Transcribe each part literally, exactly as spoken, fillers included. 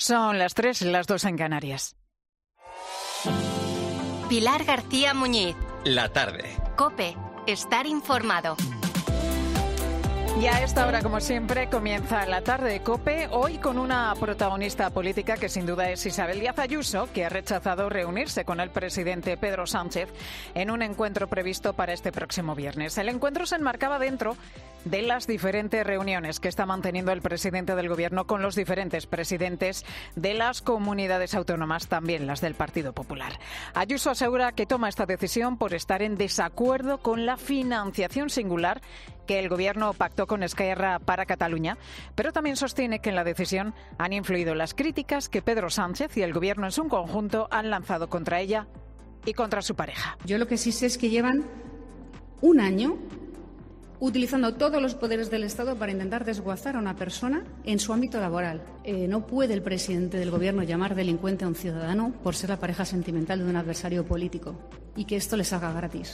Son las tres, las dos en Canarias. Pilar García Muñiz. La tarde. COPE. Estar informado. Y a esta hora, como siempre, comienza la tarde de COPE, hoy con una protagonista política que sin duda es Isabel Díaz Ayuso, que ha rechazado reunirse con el presidente Pedro Sánchez en un encuentro previsto para este próximo viernes. El encuentro se enmarcaba dentro de las diferentes reuniones que está manteniendo el presidente del Gobierno con los diferentes presidentes de las comunidades autónomas, también las del Partido Popular. Ayuso asegura que toma esta decisión por estar en desacuerdo con la financiación singular que el Gobierno pactó con Esquerra para Cataluña, pero también sostiene que en la decisión han influido las críticas que Pedro Sánchez y el Gobierno en su conjunto han lanzado contra ella y contra su pareja. Yo lo que sí sé es que llevan un año utilizando todos los poderes del Estado para intentar desguazar a una persona en su ámbito laboral. Eh, no puede el presidente del Gobierno llamar delincuente a un ciudadano por ser la pareja sentimental de un adversario político y que esto les haga gratis.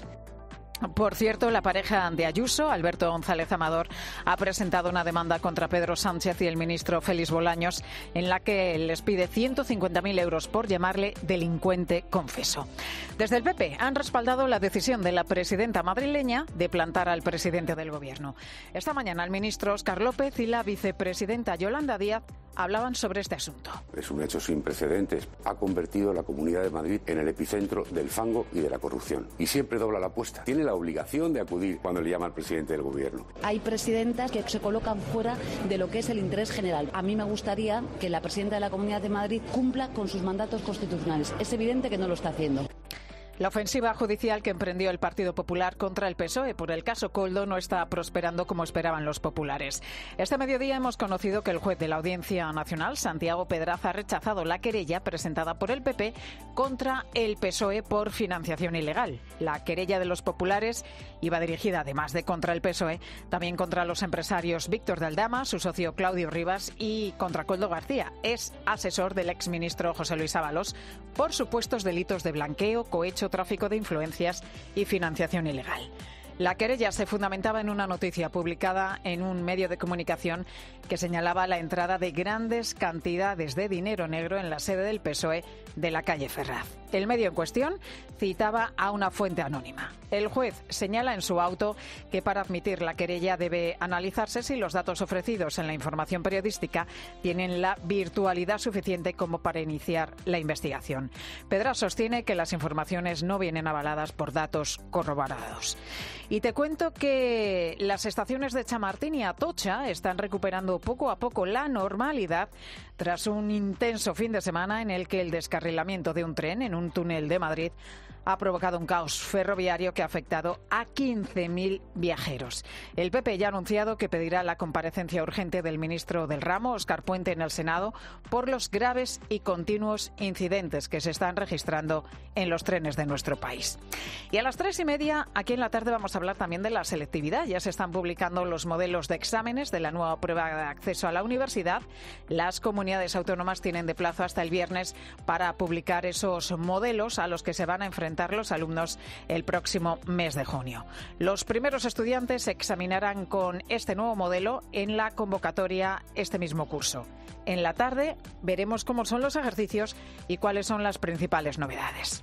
Por cierto, la pareja de Ayuso, Alberto González Amador, ha presentado una demanda contra Pedro Sánchez y el ministro Félix Bolaños en la que les pide ciento cincuenta mil euros por llamarle delincuente confeso. Desde el P P han respaldado la decisión de la presidenta madrileña de plantar al presidente del Gobierno. Esta mañana el ministro Óscar López y la vicepresidenta Yolanda Díaz hablaban sobre este asunto. Es un hecho sin precedentes. Ha convertido la Comunidad de Madrid en el epicentro del fango y de la corrupción. Y siempre dobla la apuesta. Tiene la obligación de acudir cuando le llama al presidente del Gobierno. Hay presidentas que se colocan fuera de lo que es el interés general. A mí me gustaría que la presidenta de la Comunidad de Madrid cumpla con sus mandatos constitucionales. Es evidente que no lo está haciendo. La ofensiva judicial que emprendió el Partido Popular contra el P S O E por el caso Koldo no está prosperando como esperaban los populares. Este mediodía hemos conocido que el juez de la Audiencia Nacional, Santiago Pedraza, ha rechazado la querella presentada por el P P contra el P S O E por financiación ilegal. La querella de los populares iba dirigida, además de contra el P S O E, también contra los empresarios Víctor de Aldama, su socio Claudio Rivas y contra Koldo García, es asesor del exministro José Luis Ábalos, por supuestos delitos de blanqueo, cohecho, tráfico de influencias y financiación ilegal. La querella se fundamentaba en una noticia publicada en un medio de comunicación que señalaba la entrada de grandes cantidades de dinero negro en la sede del P S O E de la calle Ferraz. El medio en cuestión citaba a una fuente anónima. El juez señala en su auto que para admitir la querella debe analizarse si los datos ofrecidos en la información periodística tienen la virtualidad suficiente como para iniciar la investigación. Pedraza sostiene que las informaciones no vienen avaladas por datos corroborados. Y te cuento que las estaciones de Chamartín y Atocha están recuperando poco a poco la normalidad tras un intenso fin de semana en el que el descarrilamiento de un tren en un túnel de Madrid ha provocado un caos ferroviario que ha afectado a quince mil viajeros. El P P ya ha anunciado que pedirá la comparecencia urgente del ministro del ramo, Óscar Puente, en el Senado por los graves y continuos incidentes que se están registrando en los trenes de nuestro país. Y a las tres y media, aquí en la tarde, vamos a hablar también de la selectividad. Ya se están publicando los modelos de exámenes de la nueva prueba de acceso a la universidad. Las comunidades autónomas tienen de plazo hasta el viernes para publicar esos modelos a los que se van a enfrentar los alumnos el próximo mes de junio. Los primeros estudiantes se examinarán con este nuevo modelo en la convocatoria este mismo curso. En la tarde veremos cómo son los ejercicios y cuáles son las principales novedades.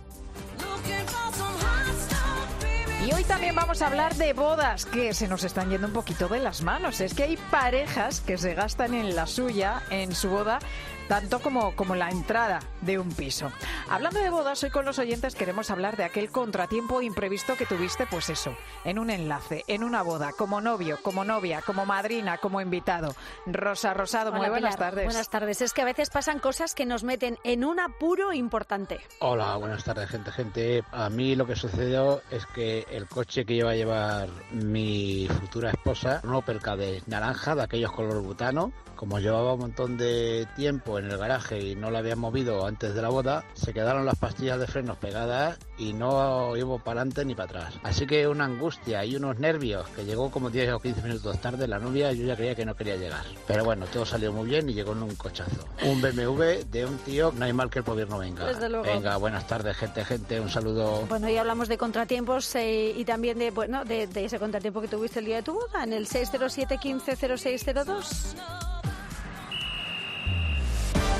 Y hoy también vamos a hablar de bodas que se nos están yendo un poquito de las manos. Es que hay parejas que se gastan en la suya, en su boda, tanto como, como la entrada de un piso. Hablando de bodas, hoy con los oyentes queremos hablar de aquel contratiempo imprevisto que tuviste, pues eso, en un enlace, en una boda, como novio, como novia, como madrina, como invitado. Rosa Rosado, Hola, muy buenas Pilar. tardes. Buenas tardes. Es que a veces pasan cosas que nos meten en un apuro importante. Hola, buenas tardes, gente, gente. A mí lo que sucedió es que el coche que iba a llevar mi futura esposa, un Opel Kadett naranja, de aquellos color butano, como llevaba un montón de tiempo en el garaje y no lo había movido antes de la boda, se quedaron las pastillas de frenos pegadas y no iba para adelante ni para atrás. Así que una angustia y unos nervios, que llegó como diez o quince minutos tarde la novia, yo ya creía que no quería llegar. Pero bueno, todo salió muy bien y llegó en un cochazo. Un B M W de un tío, no hay mal que el gobierno venga. Desde luego. Venga, buenas tardes, gente, gente, un saludo. Bueno, hoy hablamos de contratiempos eh, y también de, bueno, de, de ese contratiempo que tuviste el día de tu boda, en el seis cero siete, quince, cero seis cero dos.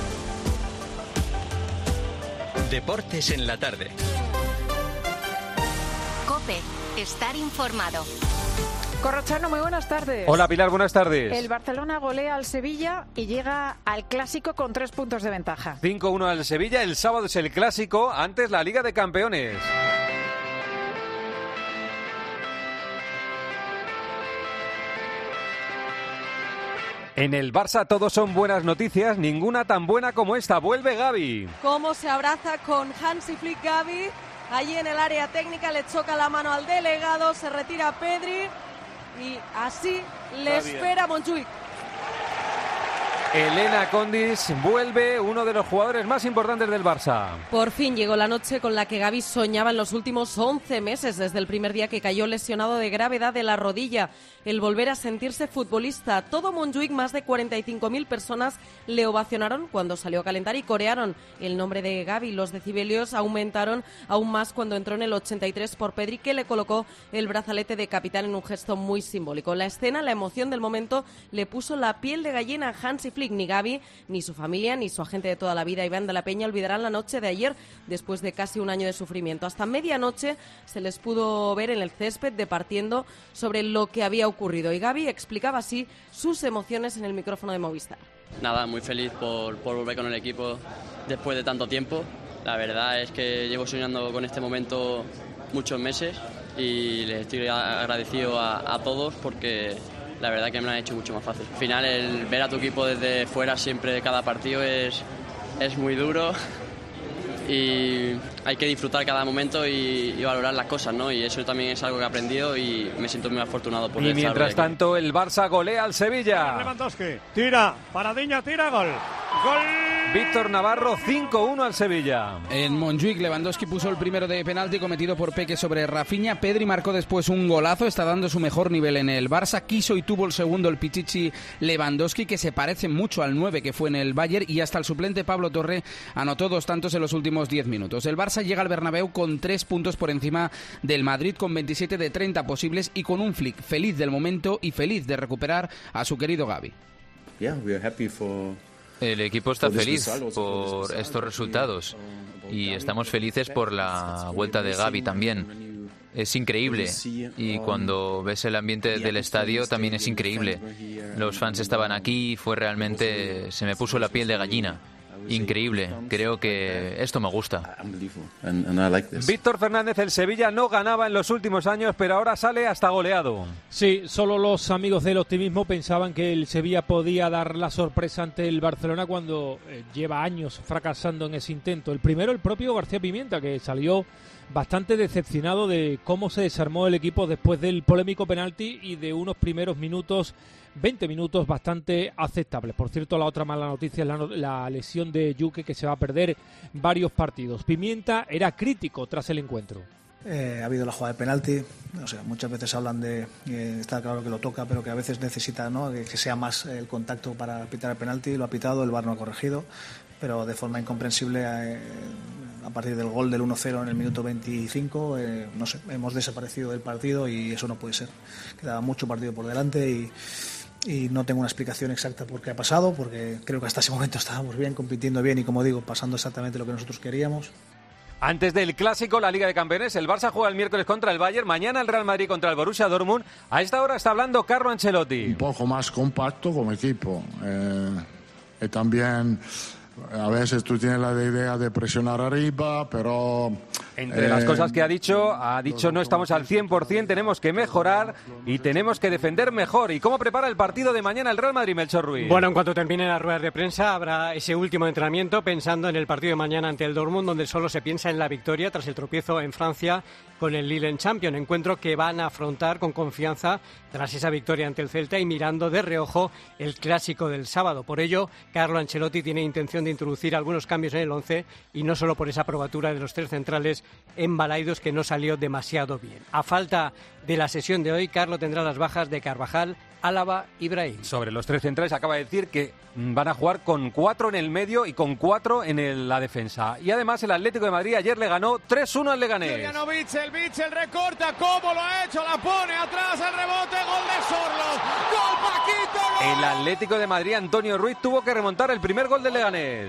Deportes en la tarde. COPE. Estar informado. Corrochano, muy buenas tardes. Hola Pilar, buenas tardes. El Barcelona golea al Sevilla y llega al Clásico con tres puntos de ventaja. cinco uno al Sevilla, el sábado es el Clásico, antes la Liga de Campeones. En el Barça todos son buenas noticias, ninguna tan buena como esta. Vuelve Gavi. Cómo se abraza con Hansi Flick Gavi. Allí en el área técnica le choca la mano al delegado, se retira Pedri y así le espera Montjuic. Elena Condis vuelve, uno de los jugadores más importantes del Barça. Por fin llegó la noche con la que Gavi soñaba en los últimos once meses, desde el primer día que cayó lesionado de gravedad de la rodilla. El volver a sentirse futbolista. Todo Montjuic, más de cuarenta y cinco mil personas le ovacionaron cuando salió a calentar y corearon el nombre de Gavi. Los decibelios aumentaron aún más cuando entró en el ochenta y tres por Pedri, que le colocó el brazalete de capitán en un gesto muy simbólico. La escena, la emoción del momento, le puso la piel de gallina a Hansi Flick. Ni Gavi, ni su familia, ni su agente de toda la vida, Iván de la Peña, olvidarán la noche de ayer después de casi un año de sufrimiento. Hasta medianoche se les pudo ver en el césped departiendo sobre lo que había ocurrido. Y Gavi explicaba así sus emociones en el micrófono de Movistar. Nada, muy feliz por, por volver con el equipo después de tanto tiempo. La verdad es que llevo soñando con este momento muchos meses y les estoy agradecido a, a todos porque la verdad que me lo han hecho mucho más fácil. Al final, el ver a tu equipo desde fuera siempre de cada partido es, es muy duro y hay que disfrutar cada momento y, y valorar las cosas, ¿no? Y eso también es algo que he aprendido y me siento muy afortunado por Y mientras tanto, el Barça golea al Sevilla. Lewandowski tira, Paradiña tira, gol. Gol. Víctor Navarro, cinco uno al Sevilla. En Montjuic, Lewandowski puso el primero de penalti cometido por Peque sobre Rafinha. Pedri marcó después un golazo, está dando su mejor nivel en el Barça. Quiso y tuvo el segundo el Pichichi Lewandowski, que se parece mucho al nueve que fue en el Bayern, y hasta el suplente Pablo Torre anotó dos tantos en los últimos diez minutos. El Barça llega al Bernabéu con tres puntos por encima del Madrid, con veintisiete de treinta posibles y con un Flick feliz del momento y feliz de recuperar a su querido Gavi. Yeah, we are happy for... El equipo está feliz por estos resultados y estamos felices por la vuelta de Gavi también. Es increíble y cuando ves el ambiente del estadio también es increíble. Los fans estaban aquí, fue realmente... se me puso la piel de gallina. Increíble, creo que esto me gusta. Víctor Fernández, el Sevilla no ganaba en los últimos años, pero ahora sale hasta goleado. Sí, solo los amigos del optimismo pensaban que el Sevilla podía dar la sorpresa ante el Barcelona cuando eh, lleva años fracasando en ese intento. El primero, el propio García Pimienta, que salió bastante decepcionado de cómo se desarmó el equipo después del polémico penalti y de unos primeros minutos, veinte minutos bastante aceptables. Por cierto, la otra mala noticia es la, la lesión de Yuke, que se va a perder varios partidos. Pimienta era crítico tras el encuentro. Eh, ha habido la jugada de penalti, o sea, muchas veces hablan de, eh, está claro que lo toca, pero que a veces necesita, ¿no?, que, que sea más el contacto para pitar el penalti. Lo ha pitado, el V A R no ha corregido, pero de forma incomprensible, eh, a partir del gol del uno cero en el minuto veinticinco, eh, no sé, hemos desaparecido del partido y eso no puede ser. Quedaba mucho partido por delante y, y no tengo una explicación exacta por qué ha pasado, porque creo que hasta ese momento estábamos bien, compitiendo bien y, como digo, pasando exactamente lo que nosotros queríamos. Antes del Clásico, la Liga de Campeones, el Barça juega el miércoles contra el Bayern, mañana el Real Madrid contra el Borussia Dortmund. A esta hora está hablando Carlo Ancelotti. Un poco más compacto como equipo. Eh, y también... A veces tú tienes la idea de presionar arriba, pero... Entre eh, las cosas que ha dicho, ha dicho no estamos al cien por ciento, tenemos que mejorar y tenemos que defender mejor. ¿Y cómo prepara el partido de mañana el Real Madrid, Melchor Ruiz? Bueno, en cuanto termine las ruedas de prensa habrá ese último entrenamiento pensando en el partido de mañana ante el Dortmund, donde solo se piensa en la victoria tras el tropiezo en Francia con el Lille en Champions, encuentro que van a afrontar con confianza tras esa victoria ante el Celta y mirando de reojo el Clásico del sábado. Por ello, Carlo Ancelotti tiene intención de introducir algunos cambios en el once y no solo por esa probatura de los tres centrales en Balaidos, que no salió demasiado bien. A falta de la sesión de hoy, Carlo tendrá las bajas de Carvajal, Álava y Brahim. Sobre los tres centrales acaba de decir que van a jugar con cuatro en el medio y con cuatro en el, la defensa. Y además el Atlético de Madrid ayer le ganó tres uno al Leganés. Jurjanovic, el Bichel recorta, ¿cómo lo ha hecho? La pone atrás, el rebote, gol de Sorloth. ¡Gol, Paquito! ¡Gol! El Atlético de Madrid, Antonio Ruiz, tuvo que remontar el primer gol del Leganés.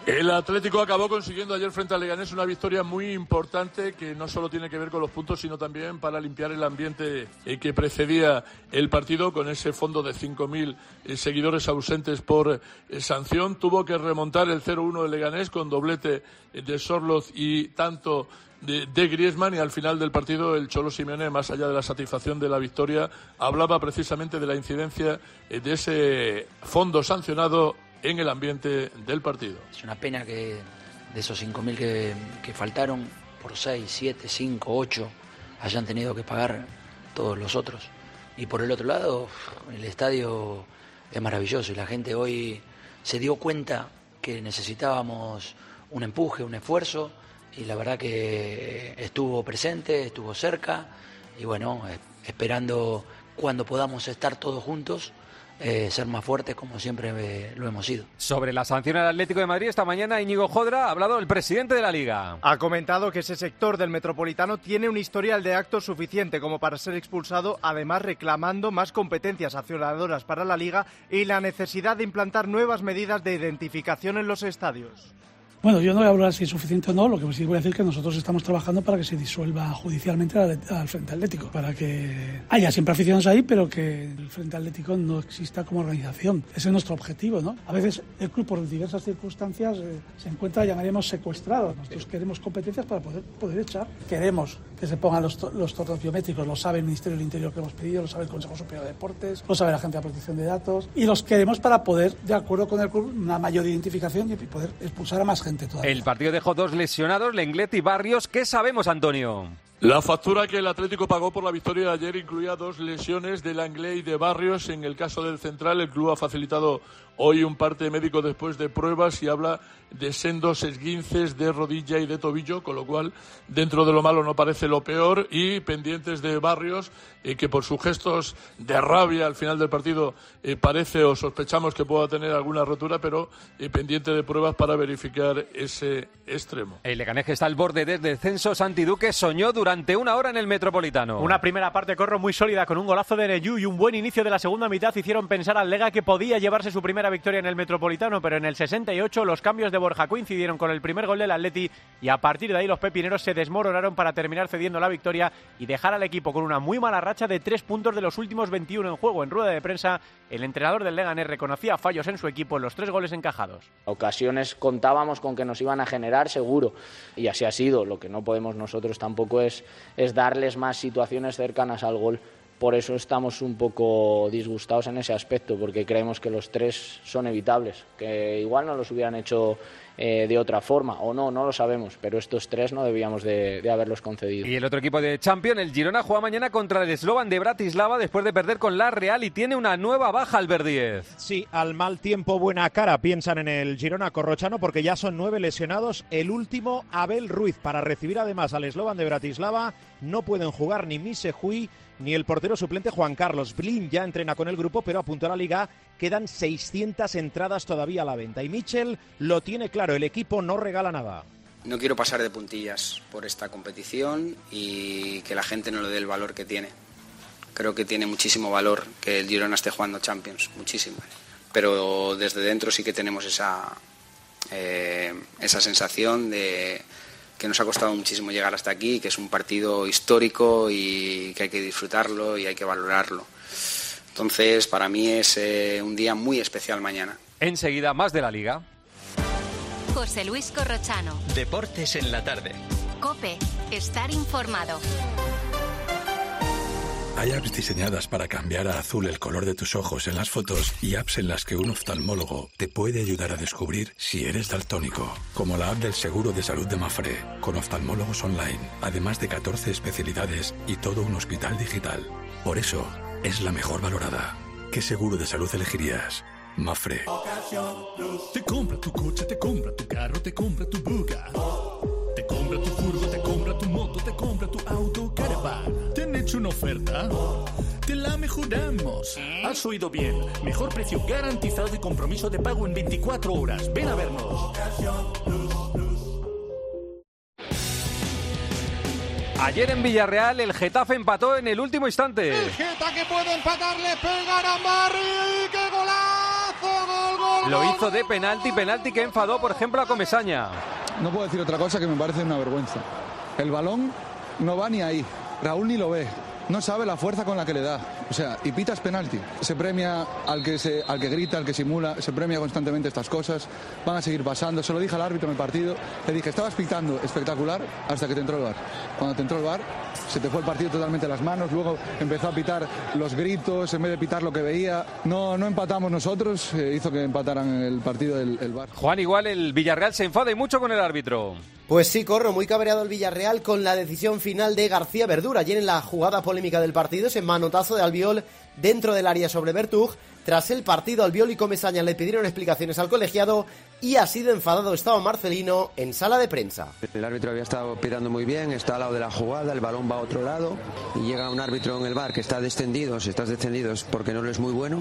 El Atlético acabó consiguiendo ayer frente al Leganés una victoria muy importante que no solo tiene que ver con los puntos, sino también para limpiar el ambiente que precedía el partido con ese fondo de cinco mil seguidores ausentes por sanción. Tuvo que remontar el cero uno del Leganés con doblete de Sorloz y tanto de, de Griezmann, y al final del partido el Cholo Simeone, más allá de la satisfacción de la victoria, hablaba precisamente de la incidencia de ese fondo sancionado en el ambiente del partido. Es una pena que de esos cinco mil que, que faltaron, por seis, siete, cinco, ocho, hayan tenido que pagar todos los otros. Y por el otro lado, el estadio es maravilloso y la gente hoy se dio cuenta que necesitábamos un empuje, un esfuerzo, y la verdad que estuvo presente, estuvo cerca, y bueno, esperando cuando podamos estar todos juntos, Eh, ser más fuertes como siempre eh, lo hemos sido. Sobre la sanción al Atlético de Madrid esta mañana, Íñigo Jodra ha hablado el presidente de la Liga. Ha comentado que ese sector del Metropolitano tiene un historial de actos suficiente como para ser expulsado, además reclamando más competencias sancionadoras para la Liga y la necesidad de implantar nuevas medidas de identificación en los estadios. Bueno, yo no voy a hablar si es suficiente o no, lo que sí voy a decir es que nosotros estamos trabajando para que se disuelva judicialmente al, al Frente Atlético, para que haya siempre aficionados ahí, pero que el Frente Atlético no exista como organización. Ese es nuestro objetivo, ¿no? A veces el club, por diversas circunstancias, eh, se encuentra, llamaríamos, secuestrado. Nosotros queremos competencias para poder, poder echar. Queremos que se pongan los, to los tornos biométricos, lo sabe el Ministerio del Interior que hemos pedido, lo sabe el Consejo Superior de Deportes, lo sabe la Agencia de Protección de Datos, y los queremos para poder, de acuerdo con el club, una mayor identificación y poder expulsar a más gente. Todavía. El partido dejó dos lesionados, Lenglet y Barrios. ¿Qué sabemos, Antonio? La factura que el Atlético pagó por la victoria de ayer incluía dos lesiones de Lenglet y de Barrios. En el caso del central, el club ha facilitado hoy un parte médico después de pruebas y habla de sendos esguinces de rodilla y de tobillo, con lo cual dentro de lo malo no parece lo peor, y pendientes de Barrios, eh, que por sus gestos de rabia al final del partido eh, parece o sospechamos que pueda tener alguna rotura, pero eh, pendiente de pruebas para verificar ese extremo. El Leganés, que está al borde del descenso, Santi Duque soñó durante una hora en el Metropolitano. Una primera parte, Corro, muy sólida, con un golazo de Neyú y un buen inicio de la segunda mitad hicieron pensar al Lega que podía llevarse su primera victoria en el Metropolitano, pero en el sesenta y ocho los cambios de Borja coincidieron con el primer gol del Atleti y a partir de ahí los pepineros se desmoronaron para terminar cediendo la victoria y dejar al equipo con una muy mala racha de tres puntos de los últimos veintiuno en juego. En rueda de prensa, el entrenador del Leganés reconocía fallos en su equipo en los tres goles encajados. Ocasiones contábamos con que nos iban a generar seguro y así ha sido. Lo que no podemos nosotros tampoco es, es darles más situaciones cercanas al gol. Por eso estamos un poco disgustados en ese aspecto, porque creemos que los tres son evitables, que igual no los hubieran hecho eh, de otra forma, o no, no lo sabemos, pero estos tres no debíamos de, de haberlos concedido. Y el otro equipo de Champions, el Girona, juega mañana contra el Slovan de Bratislava después de perder con la Real y tiene una nueva baja, Albert Díez. Sí, al mal tiempo, buena cara, piensan en el Girona corrochano, porque ya son nueve lesionados, el último Abel Ruiz, para recibir además al Slovan de Bratislava. No pueden jugar ni Misejui ni el portero suplente Juan Carlos. Blin ya entrena con el grupo, pero apuntó a la Liga, quedan seiscientas entradas todavía a la venta. Y Michel lo tiene claro, el equipo no regala nada. No quiero pasar de puntillas por esta competición y que la gente no le dé el valor que tiene. Creo que tiene muchísimo valor que el Girona esté jugando Champions, muchísimo. Pero desde dentro sí que tenemos esa, eh, esa sensación de que nos ha costado muchísimo llegar hasta aquí, que es un partido histórico y que hay que disfrutarlo y hay que valorarlo. Entonces, para mí es eh, un día muy especial mañana. Enseguida, más de la Liga. José Luis Corrochano. Deportes en la tarde. COPE. Estar informado. Hay apps diseñadas para cambiar a azul el color de tus ojos en las fotos y apps en las que un oftalmólogo te puede ayudar a descubrir si eres daltónico. Como la app del Seguro de Salud de Mafre, con oftalmólogos online, además de catorce especialidades y todo un hospital digital. Por eso, es la mejor valorada. ¿Qué seguro de salud elegirías? Mafre. Te compra tu coche, te compra tu carro, te compra tu buga. Te compra tu furgo, te compra tu moto, te compra tu auto, caravan. ¿Te han hecho una oferta? Te la mejoramos. Has oído bien. Mejor precio garantizado y compromiso de pago en veinticuatro horas. Ven a vernos. Ayer en Villarreal el Getafe empató en el último instante. El Getafe que puede empatar, le pegará a Barry. ¡Qué golazo! ¡Gol, gol, Lo hizo de penalti, penalti que enfadó, por ejemplo, a Comesaña. No puedo decir otra cosa que me parece una vergüenza. El balón no va ni ahí. Raúl ni lo ve. No sabe la fuerza con la que le da. O sea, y pitas penalti. Se premia al que, se, al que grita, al que simula, se premia constantemente estas cosas. Van a seguir pasando. Se lo dije al árbitro en el partido. Le dije, estabas pitando espectacular hasta que te entró el V A R. Cuando te entró el V A R, se te fue el partido totalmente a las manos. Luego empezó a pitar los gritos en vez de pitar lo que veía. No, no empatamos nosotros. Eh, hizo que empataran el partido el, el V A R. Juan, igual el Villarreal se enfada y mucho con el árbitro. Pues sí, Corro, muy cabreado el Villarreal con la decisión final de García Verdura. Ayer en la jugada polémica del partido, ese manotazo de Albiol dentro del área sobre Bertug. Tras el partido, Albiol y Comesaña le pidieron explicaciones al colegiado y así de enfadado estaba Marcelino en sala de prensa. El árbitro había estado pitando muy bien, está al lado de la jugada, el balón va a otro lado y llega un árbitro en el V A R que está descendido, si estás descendido es porque no eres muy bueno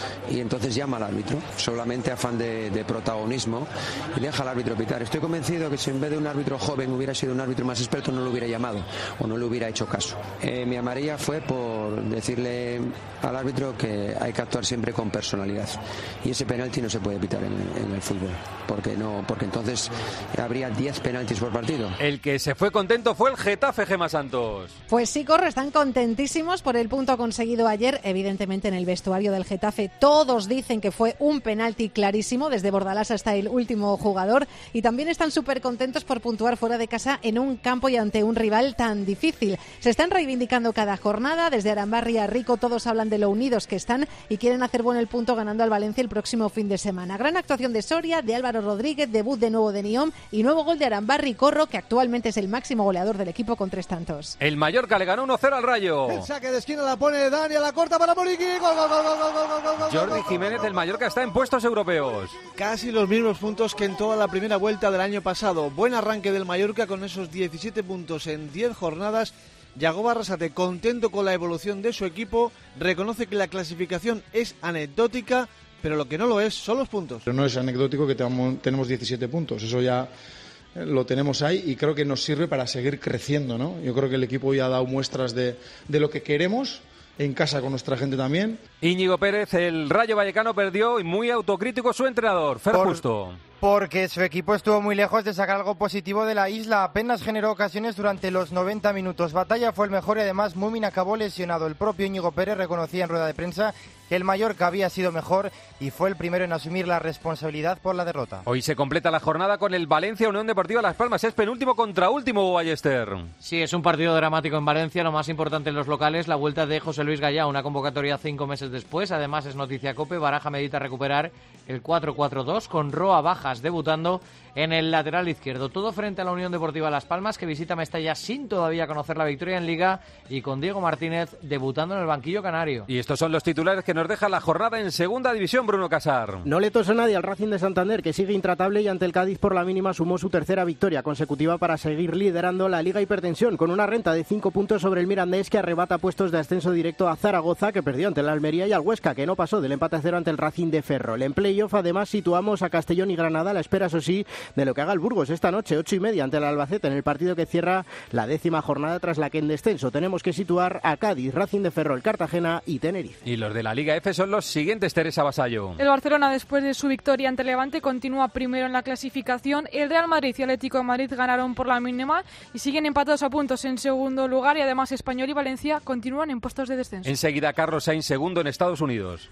y entonces llama al árbitro, solamente afán de, de protagonismo y deja al árbitro pitar. Estoy convencido que si en vez de un árbitro joven hubiera sido un árbitro más experto no lo hubiera llamado o no le hubiera hecho caso. Eh, mi amarilla fue por decirle al árbitro que hay que actuar siempre con personalidad y ese penalti no se puede pitar en, en el fútbol porque no, porque entonces habría diez penaltis por partido. El que se fue contento fue el Getafe, Gemma Santos. Pues sí, Corro, están contentísimos por el punto conseguido ayer. Evidentemente en el vestuario del Getafe todos dicen que fue un penalti clarísimo, desde Bordalás hasta el último jugador, y también están súper contentos por puntuar fuera de casa en un campo y ante un rival tan difícil. Se están reivindicando cada jornada, desde Arambarri a Rico todos hablan de lo unidos que están y quieren hacer bueno el punto ganando al Valencia el próximo fin de semana. Gran actuación de Soria, de Álvaro Rodríguez, debut de nuevo de Niom y nuevo gol de Arambarri Corro, que actualmente es el máximo goleador del equipo con tres tantos. El Mallorca le ganó uno cero al Rayo. El saque de esquina la pone Dani a la corta para Muriqui. Gol, gol, gol, gol, gol, gol, gol. Jordi Jiménez, el Mallorca está en puestos europeos. Casi los mismos puntos que en toda la primera vuelta del año pasado. Buen arranque del Mallorca con esos diecisiete puntos en diez jornadas. Yagoba Arrasate, contento con la evolución de su equipo, reconoce que la clasificación es anecdótica, pero lo que no lo es son los puntos. Pero no es anecdótico que tenemos diecisiete puntos, eso ya lo tenemos ahí y creo que nos sirve para seguir creciendo, ¿no? Yo creo que el equipo ya ha dado muestras de, de lo que queremos, en casa con nuestra gente también. Íñigo Pérez, el Rayo Vallecano perdió y muy autocrítico su entrenador, Fer Por... Justo. Porque su equipo estuvo muy lejos de sacar algo positivo de la isla. Apenas generó ocasiones durante los noventa minutos. Batalla fue el mejor y además Mumin acabó lesionado. El propio Íñigo Pérez reconocía en rueda de prensa que el Mallorca había sido mejor y fue el primero en asumir la responsabilidad por la derrota. Hoy se completa la jornada con el Valencia Unión Deportiva Las Palmas. Es penúltimo contra último, Ballester. Sí, es un partido dramático en Valencia. Lo más importante en los locales, la vuelta de José Luis Gallá, una convocatoria cinco meses después. Además es noticia COPE. Baraja medita recuperar el cuatro cuatro dos con Roa Bajas debutando en el lateral izquierdo. Todo frente a la Unión Deportiva Las Palmas, que visita Mestalla sin todavía conocer la victoria en Liga y con Diego Martínez debutando en el banquillo canario. Y estos son los titulares que nos deja la jornada en Segunda División, Bruno Casar. No le tosa nadie al Racing de Santander, que sigue intratable y ante el Cádiz por la mínima sumó su tercera victoria consecutiva para seguir liderando la Liga Hipertensión, con una renta de cinco puntos sobre el Mirandés, que arrebata puestos de ascenso directo a Zaragoza, que perdió ante el Almería, y al Huesca, que no pasó del empate a cero ante el Racing de Ferrol. En playoff, además, situamos a Castellón y Granada a la espera, eso sí, de lo que haga el Burgos esta noche, ocho y media, ante el Albacete, en el partido que cierra la décima jornada tras la que en descenso tenemos que situar a Cádiz, Racing de Ferrol, Cartagena y Tenerife. Y los de la Liga F son los siguientes, Teresa Vasallo. El Barcelona, después de su victoria ante Levante, continúa primero en la clasificación. El Real Madrid y Atlético de Madrid ganaron por la mínima y siguen empatados a puntos en segundo lugar, y además Español y Valencia continúan en puestos de descenso. Enseguida Carlos Sainz, segundo en Estados Unidos.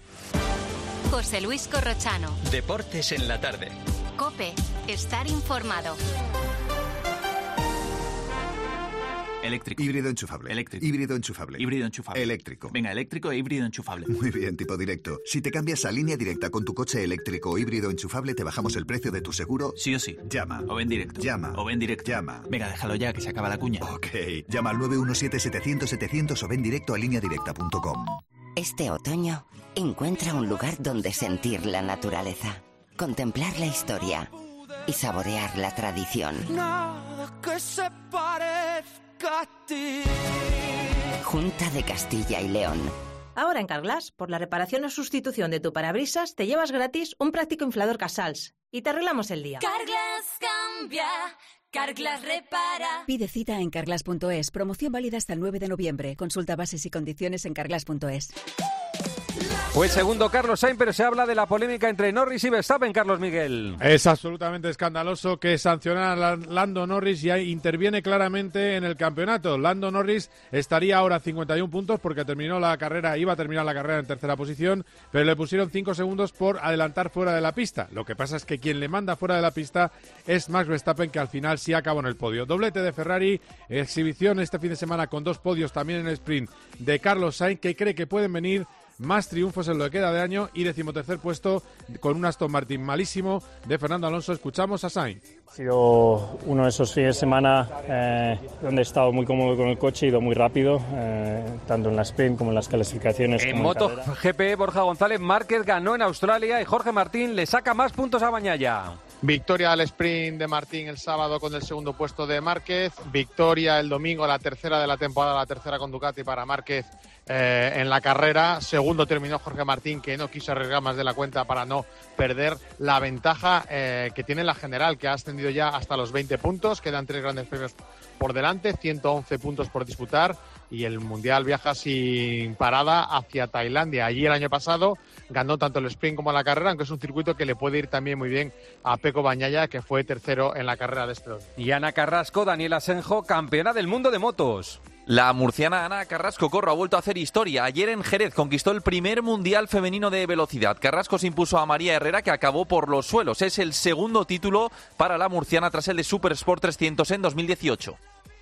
José Luis Corrochano. Deportes en la tarde. COPE. Estar informado. Eléctrico. Híbrido enchufable. Eléctrico. Híbrido enchufable. Híbrido enchufable. Eléctrico. Venga, eléctrico e híbrido enchufable. Muy bien, tipo directo. Si te cambias a Línea Directa con tu coche eléctrico o híbrido enchufable, te bajamos el precio de tu seguro. Sí o sí. Llama. O ven directo. Llama. O ven directo. Llama. Venga, déjalo ya, que se acaba la cuña. Ok. Llama al nueve uno siete, setecientos, setecientos o ven directo a línea directa punto com. Este otoño, encuentra un lugar donde sentir la naturaleza, contemplar la historia y saborear la tradición. Nada que se parezca a ti. Junta de Castilla y León. Ahora en Carglass, por la reparación o sustitución de tu parabrisas, te llevas gratis un práctico inflador Casals y te arreglamos el día. Carglass cambia, Carglass repara. Pide cita en carglass punto es. Promoción válida hasta el nueve de noviembre. Consulta bases y condiciones en carglass punto es. Las Fue segundo Carlos Sainz, pero se habla de la polémica entre Norris y Verstappen, Carlos Miguel. Es absolutamente escandaloso que sancionaran a Lando Norris y ahí interviene claramente en el campeonato. Lando Norris estaría ahora a cincuenta y un puntos porque terminó la carrera, iba a terminar la carrera en tercera posición, pero le pusieron cinco segundos por adelantar fuera de la pista. Lo que pasa es que quien le manda fuera de la pista es Max Verstappen, que al final sí acabó en el podio. Doblete de Ferrari, exhibición este fin de semana con dos podios también en el sprint de Carlos Sainz, que cree que pueden venir más triunfos en lo que queda de año, y decimotercer puesto con un Aston Martin malísimo de Fernando Alonso. Escuchamos a Sainz. Ha sido uno de esos fines de semana eh, donde he estado muy cómodo con el coche, he ido muy rápido, eh, tanto en la sprint como en las clasificaciones. En como MotoGP, Borja González Márquez ganó en Australia y Jorge Martín le saca más puntos a Bagnaia. Victoria al sprint de Martín el sábado con el segundo puesto de Márquez. Victoria el domingo, la tercera de la temporada, la tercera con Ducati para Márquez eh, en la carrera. Segundo terminó Jorge Martín, que no quiso arriesgar más de la cuenta para no perder la ventaja eh, que tiene la general, que ha ascendido ya hasta los veinte puntos. Quedan tres grandes premios por delante, ciento once puntos por disputar, y el Mundial viaja sin parada hacia Tailandia. Allí el año pasado ganó tanto el sprint como la carrera, aunque es un circuito que le puede ir también muy bien a Pecco Bagnaia, que fue tercero en la carrera de este domingo. Y Ana Carrasco, Daniela Asenjo, campeona del mundo de motos. La murciana Ana Carrasco Corro ha vuelto a hacer historia. Ayer en Jerez conquistó el primer mundial femenino de velocidad. Carrasco se impuso a María Herrera, que acabó por los suelos. Es el segundo título para la murciana tras el de Super Sport trescientos en dos mil dieciocho.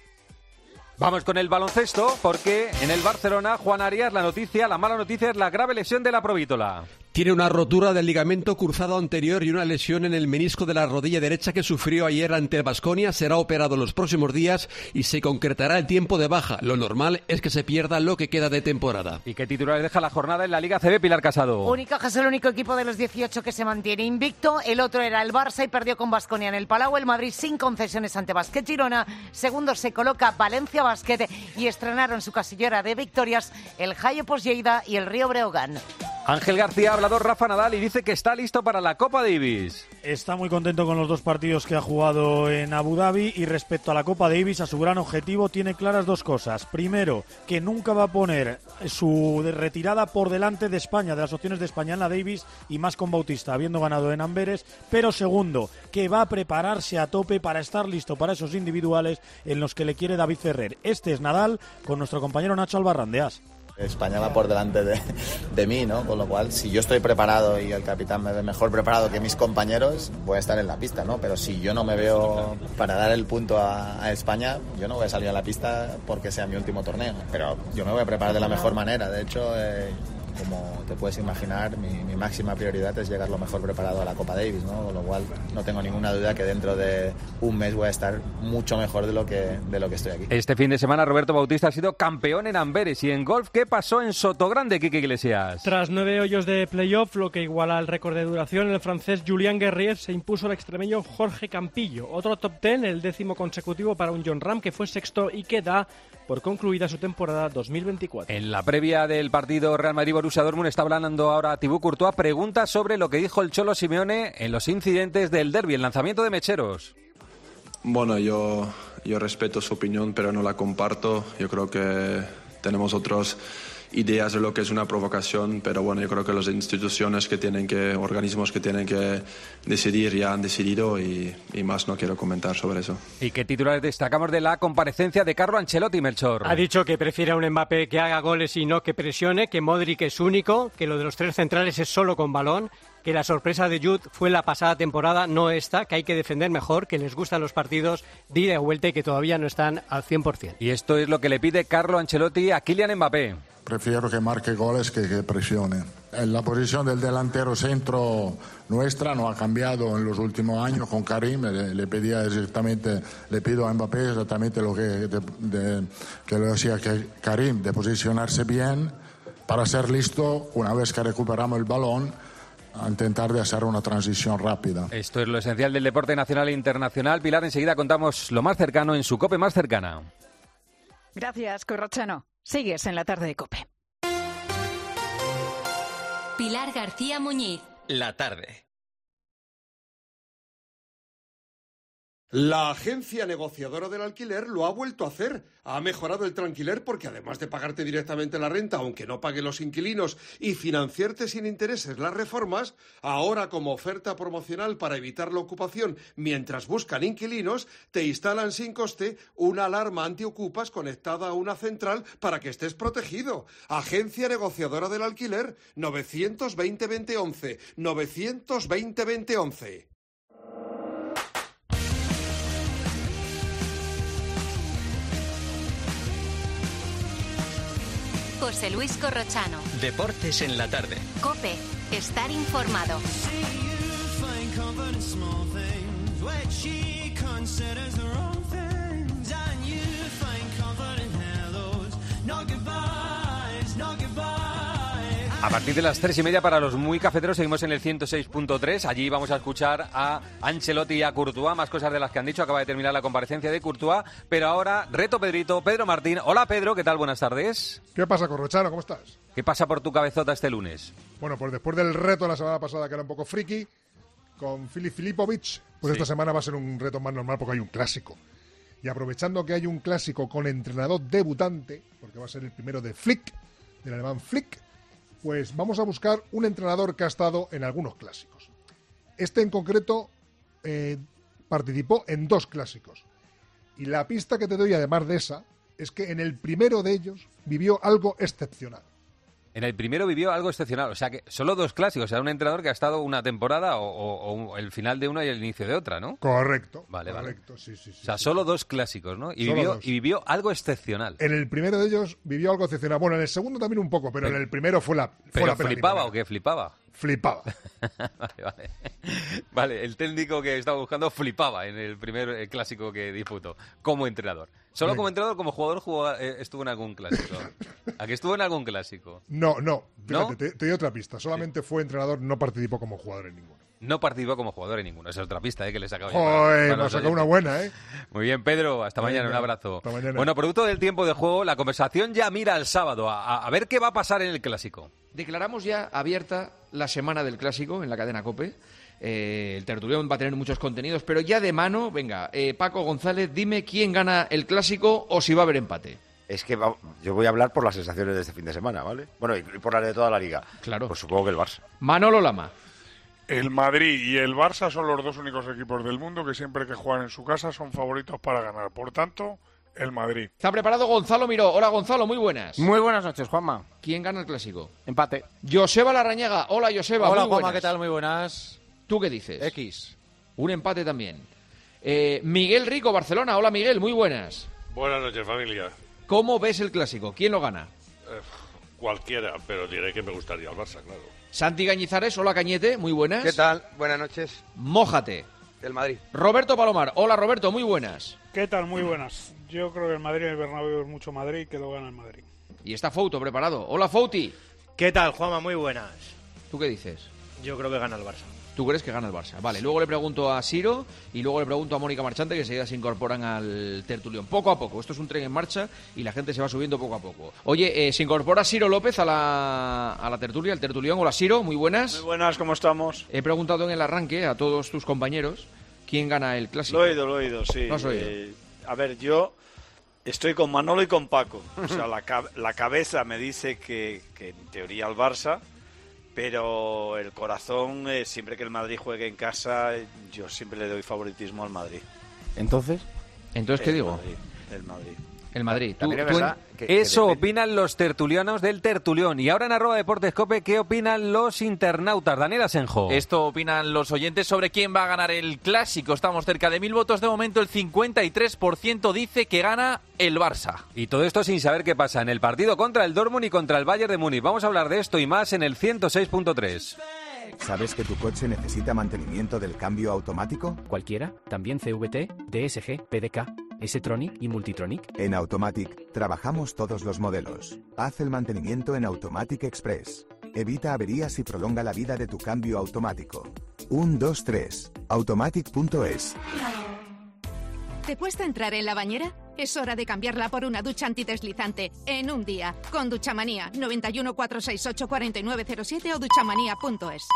Vamos con el baloncesto, porque en el Barcelona, Juan Arias, la noticia, la mala noticia es la grave lesión de la Provítola. Tiene una rotura del ligamento cruzado anterior y una lesión en el menisco de la rodilla derecha que sufrió ayer ante el Baskonia. Será operado los próximos días y se concretará el tiempo de baja. Lo normal es que se pierda lo que queda de temporada. ¿Y qué titulares deja la jornada en la Liga A C B, Pilar Casado? Unicaja es el único equipo de los dieciocho que se mantiene invicto. El otro era el Barça y perdió con Baskonia en el Palau. El Madrid sin concesiones ante Basket Girona. Segundo se coloca Valencia Basket y estrenaron su casillera de victorias el Jayo Lleida y el Río Breogán. Ángel García ha hablado Rafa Nadal y dice que está listo para la Copa Davis. Está muy contento con los dos partidos que ha jugado en Abu Dhabi, y respecto a la Copa Davis, a su gran objetivo, tiene claras dos cosas. Primero, que nunca va a poner su retirada por delante de España, de las opciones de España en la Davis, y más con Bautista, habiendo ganado en Amberes. Pero segundo, que va a prepararse a tope para estar listo para esos individuales en los que le quiere David Ferrer. Este es Nadal con nuestro compañero Nacho Albarrandeas. España va por delante de, de mí, ¿no? Con lo cual, si yo estoy preparado y el capitán me ve mejor preparado que mis compañeros, voy a estar en la pista, ¿no? Pero si yo no me veo para dar el punto a, a España, yo no voy a salir a la pista porque sea mi último torneo. Pero yo me voy a preparar de la mejor manera. De hecho, eh, como te puedes imaginar, mi, mi máxima prioridad es llegar lo mejor preparado a la Copa Davis, ¿no? Con lo cual, no tengo ninguna duda que dentro de un mes voy a estar mucho mejor de lo que, de lo que estoy aquí. Este fin de semana Roberto Bautista ha sido campeón en Amberes. Y en golf, ¿qué pasó en Sotogrande, Quique Iglesias? Tras nueve hoyos de playoff, lo que iguala el récord de duración, el francés Julien Guerrier se impuso al extremeño Jorge Campillo. Otro top ten, el décimo consecutivo para un Jon Rahm, que fue sexto y que da por concluida su temporada dos mil veinticuatro. En la previa del partido Real Madrid-Borussia Dortmund está hablando ahora Thibaut Courtois. Pregunta sobre lo que dijo el Cholo Simeone en los incidentes del derbi, el lanzamiento de mecheros. Bueno, yo, yo respeto su opinión, pero no la comparto. Yo creo que tenemos otras ideas de lo que es una provocación, pero bueno, yo creo que las instituciones que tienen que, organismos que tienen que decidir ya han decidido, y, y más no quiero comentar sobre eso. ¿Y qué titulares destacamos de la comparecencia de Carlo Ancelotti, Melchor? Ha dicho que prefiere a un Mbappé que haga goles y no que presione, que Modric es único, que lo de los tres centrales es solo con balón, que la sorpresa de Jude fue la pasada temporada, no esta, que hay que defender mejor, que les gustan los partidos de ida y vuelta y que todavía no están al cien por ciento. Y esto es lo que le pide Carlo Ancelotti a Kylian Mbappé. Prefiero que marque goles que que presione. La posición del delantero centro nuestra no ha cambiado en los últimos años con Karim. Le, le pedía exactamente, le pido a Mbappé exactamente lo que, de, de, que lo decía que Karim, de posicionarse bien para ser listo una vez que recuperamos el balón, a intentar de hacer una transición rápida. Esto es lo esencial del deporte nacional e internacional. Pilar, enseguida contamos lo más cercano en su COPE más cercana. Gracias, Corrochano. Sigues en la tarde de COPE. Pilar García Muñiz. La tarde. La agencia negociadora del alquiler lo ha vuelto a hacer. Ha mejorado el tranquiler porque además de pagarte directamente la renta, aunque no paguen los inquilinos, y financiarte sin intereses las reformas, ahora como oferta promocional para evitar la ocupación mientras buscan inquilinos, te instalan sin coste una alarma antiocupas conectada a una central para que estés protegido. Agencia negociadora del alquiler, novecientos veinte veinte once, novecientos veinte veinte once. José Luis Corrochano. Deportes en la tarde. COPE. Estar informado. A partir de las tres y media para los muy cafeteros seguimos en el ciento seis punto tres. Allí vamos a escuchar a Ancelotti y a Courtois, más cosas de las que han dicho. Acaba de terminar la comparecencia de Courtois, pero ahora reto Pedrito, Pedro Martín. Hola Pedro, ¿qué tal? Buenas tardes. ¿Qué pasa, Corrochano? ¿Cómo estás? ¿Qué pasa por tu cabezota este lunes? Bueno, pues después del reto de la semana pasada, que era un poco friki, con Filip Filipovic, pues sí. Esta semana va a ser un reto más normal porque hay un clásico. Y aprovechando que hay un clásico con entrenador debutante, porque va a ser el primero de Flick, del alemán Flick, pues vamos a buscar un entrenador que ha estado en algunos clásicos. Este en concreto eh, participó en dos clásicos. Y la pista que te doy, además de esa, es que en el primero de ellos vivió algo excepcional. En el primero vivió algo excepcional, o sea que solo dos clásicos, o sea, un entrenador que ha estado una temporada o, o, o el final de una y el inicio de otra, ¿no? Correcto. Vale, correcto, vale. Sí, sí, sí. O sea, sí, solo sí. dos clásicos, ¿no? Y Solo vivió, dos. y vivió algo excepcional. En el primero de ellos vivió algo excepcional. Bueno, en el segundo también un poco, pero, pero en el primero fue la fue ¿Pero la pena flipaba limonera. o qué? ¿Flipaba? Flipaba. Vale, vale. Vale, el técnico que estaba buscando flipaba en el primer eh, clásico que disputó, como entrenador. Solo Venga. como entrenador, como jugador jugó, eh, estuvo en algún clásico. ¿A que estuvo en algún clásico? No, no. Fíjate, ¿No? Te, te doy otra pista. Solamente sí. fue entrenador, no participó como jugador en ninguno. No participó como jugador en ninguno. Esa es otra pista, ¿eh? Que le he sacado ya. Joder, me ha sacado una buena, ¿eh? Muy bien, Pedro. Hasta Venga, mañana. Un abrazo. Hasta mañana. Bueno, producto del tiempo de juego, la conversación ya mira al sábado. A, a, a ver qué va a pasar en el clásico. Declaramos ya abierta la semana del clásico en la cadena COPE. Eh, el tertulión va a tener muchos contenidos, pero ya de mano, venga, eh, Paco González, dime quién gana el clásico o si va a haber empate. Es que va, yo voy a hablar por las sensaciones de este fin de semana, ¿vale? Bueno, y por las de toda la liga. Claro. Pues supongo que el Barça. Manolo Lama. El Madrid y el Barça son los dos únicos equipos del mundo que siempre que juegan en su casa son favoritos para ganar. Por tanto, el Madrid. Está preparado Gonzalo Miró. Hola Gonzalo, muy buenas. Muy buenas noches, Juanma. ¿Quién gana el clásico? Empate. Joseba Larrañaga. Hola Joseba, Hola muy Juanma, buenas. ¿qué tal? Muy buenas. ¿Tú qué dices? X. Un empate también. Eh, Miguel Rico, Barcelona. Hola Miguel, muy buenas. Buenas noches, familia. ¿Cómo ves el clásico? ¿Quién lo gana? Eh, cualquiera, pero diré que me gustaría el Barça, claro. Santi Cañizares, hola Cañete, muy buenas. ¿Qué tal? Buenas noches. Mójate. El Madrid. Roberto Palomar, hola Roberto, muy buenas. ¿Qué tal? Muy buenas. Yo creo que el Madrid, el Bernabéu es mucho Madrid, que lo gana el Madrid. Y está Fouto preparado. Hola Fouti. ¿Qué tal, Juanma? Muy buenas. ¿Tú qué dices? Yo creo que gana el Barça. ¿Tú crees que gana el Barça? Vale, luego le pregunto a Siro y luego le pregunto a Mónica Marchante, que enseguida se incorporan al tertulión. Poco a poco, esto es un tren en marcha y la gente se va subiendo poco a poco. Oye, eh, se incorpora Siro López a la, a la tertulia, al tertulión. Hola Siro, muy buenas. Muy buenas, ¿cómo estamos? He preguntado en el arranque a todos tus compañeros quién gana el clásico. Lo he oído, lo he oído, sí. ¿Lo has oído? Eh, a ver, yo estoy con Manolo y con Paco. O sea, la, la cabeza me dice que, que en teoría el Barça... Pero el corazón, eh, siempre que el Madrid juegue en casa, yo siempre le doy favoritismo al Madrid. ¿Entonces? ¿Entonces qué el digo? Madrid, el Madrid. El Madrid. También es verdad que, que Eso depende. opinan los tertulianos del tertulión. Y ahora en arroba Deportes Cope, ¿qué opinan los internautas? Daniel Asenjo. Esto opinan los oyentes sobre quién va a ganar el clásico. Estamos cerca de mil votos. De momento el cincuenta y tres por ciento dice que gana el Barça. Y todo esto sin saber qué pasa en el partido contra el Dortmund y contra el Bayern de Múnich. Vamos a hablar de esto y más en el ciento seis punto tres. ¿Sabes que tu coche necesita mantenimiento del cambio automático? ¿Cualquiera? ¿También C V T, D S G, P D K, S-Tronic y Multitronic? En Automatic trabajamos todos los modelos. Haz el mantenimiento en Automatic Express. Evita averías y prolonga la vida de tu cambio automático. uno, dos, tres. Automatic punto es. ¿Te cuesta entrar en la bañera? Es hora de cambiarla por una ducha antideslizante en un día. Con Duchamanía. noventa y uno, cuatrocientos sesenta y ocho, cuarenta y nueve cero siete o duchamanía punto es.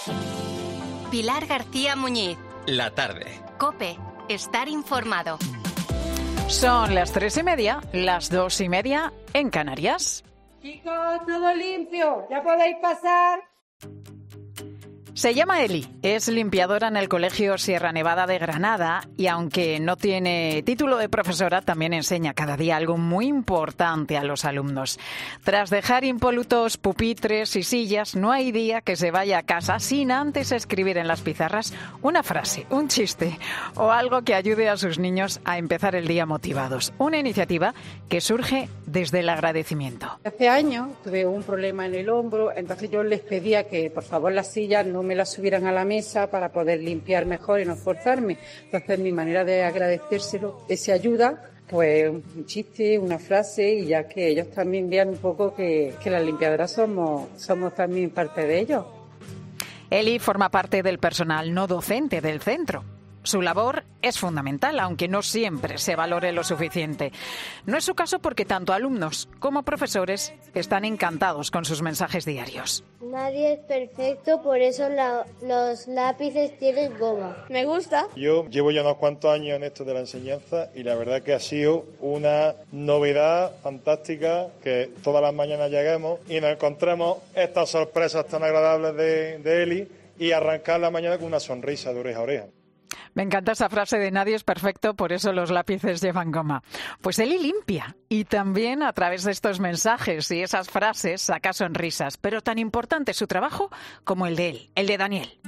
Pilar García Muñiz. La tarde. COPE. Estar informado. Son las tres y media, las dos y media en Canarias. Chicos, todo limpio, ya podéis pasar. Se llama Eli, es limpiadora en el Colegio Sierra Nevada de Granada y aunque no tiene título de profesora, también enseña cada día algo muy importante a los alumnos. Tras dejar impolutos pupitres y sillas, no hay día que se vaya a casa sin antes escribir en las pizarras una frase, un chiste o algo que ayude a sus niños a empezar el día motivados. Una iniciativa que surge desde el agradecimiento. Hace años tuve un problema en el hombro, entonces yo les pedía que por favor las sillas no me las subieran a la mesa para poder limpiar mejor y no esforzarme. Entonces mi manera de agradecérselo, esa ayuda, pues un chiste, una frase, y ya que ellos también vean un poco que, que las limpiadoras somos, somos también parte de ellos. Eli forma parte del personal no docente del centro. Su labor es fundamental, aunque no siempre se valore lo suficiente. No es su caso porque tanto alumnos como profesores están encantados con sus mensajes diarios. Nadie es perfecto, por eso la, los lápices tienen goma. Me gusta. Yo llevo ya unos cuantos años en esto de la enseñanza y la verdad que ha sido una novedad fantástica que todas las mañanas lleguemos y nos encontremos estas sorpresas tan agradables de, de Eli y arrancar la mañana con una sonrisa de oreja a oreja. Me encanta esa frase de nadie es perfecto, por eso los lápices llevan goma. Pues Eli limpia y también a través de estos mensajes y esas frases saca sonrisas, pero tan importante es su trabajo como el de él, el de Daniel.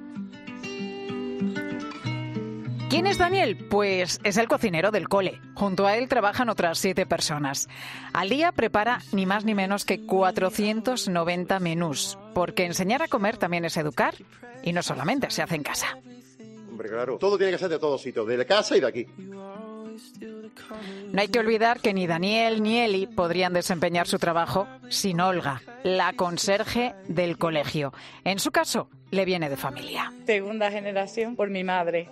¿Quién es Daniel? Pues es el cocinero del cole. Junto a él trabajan otras siete personas. Al día prepara ni más ni menos que cuatrocientos noventa menús, porque enseñar a comer también es educar y no solamente se hace en casa. Claro, todo tiene que ser de todos sitios, de casa y de aquí. No hay que olvidar que ni Daniel ni Eli podrían desempeñar su trabajo sin Olga, la conserje del colegio. En su caso, le viene de familia. Segunda generación por mi madre.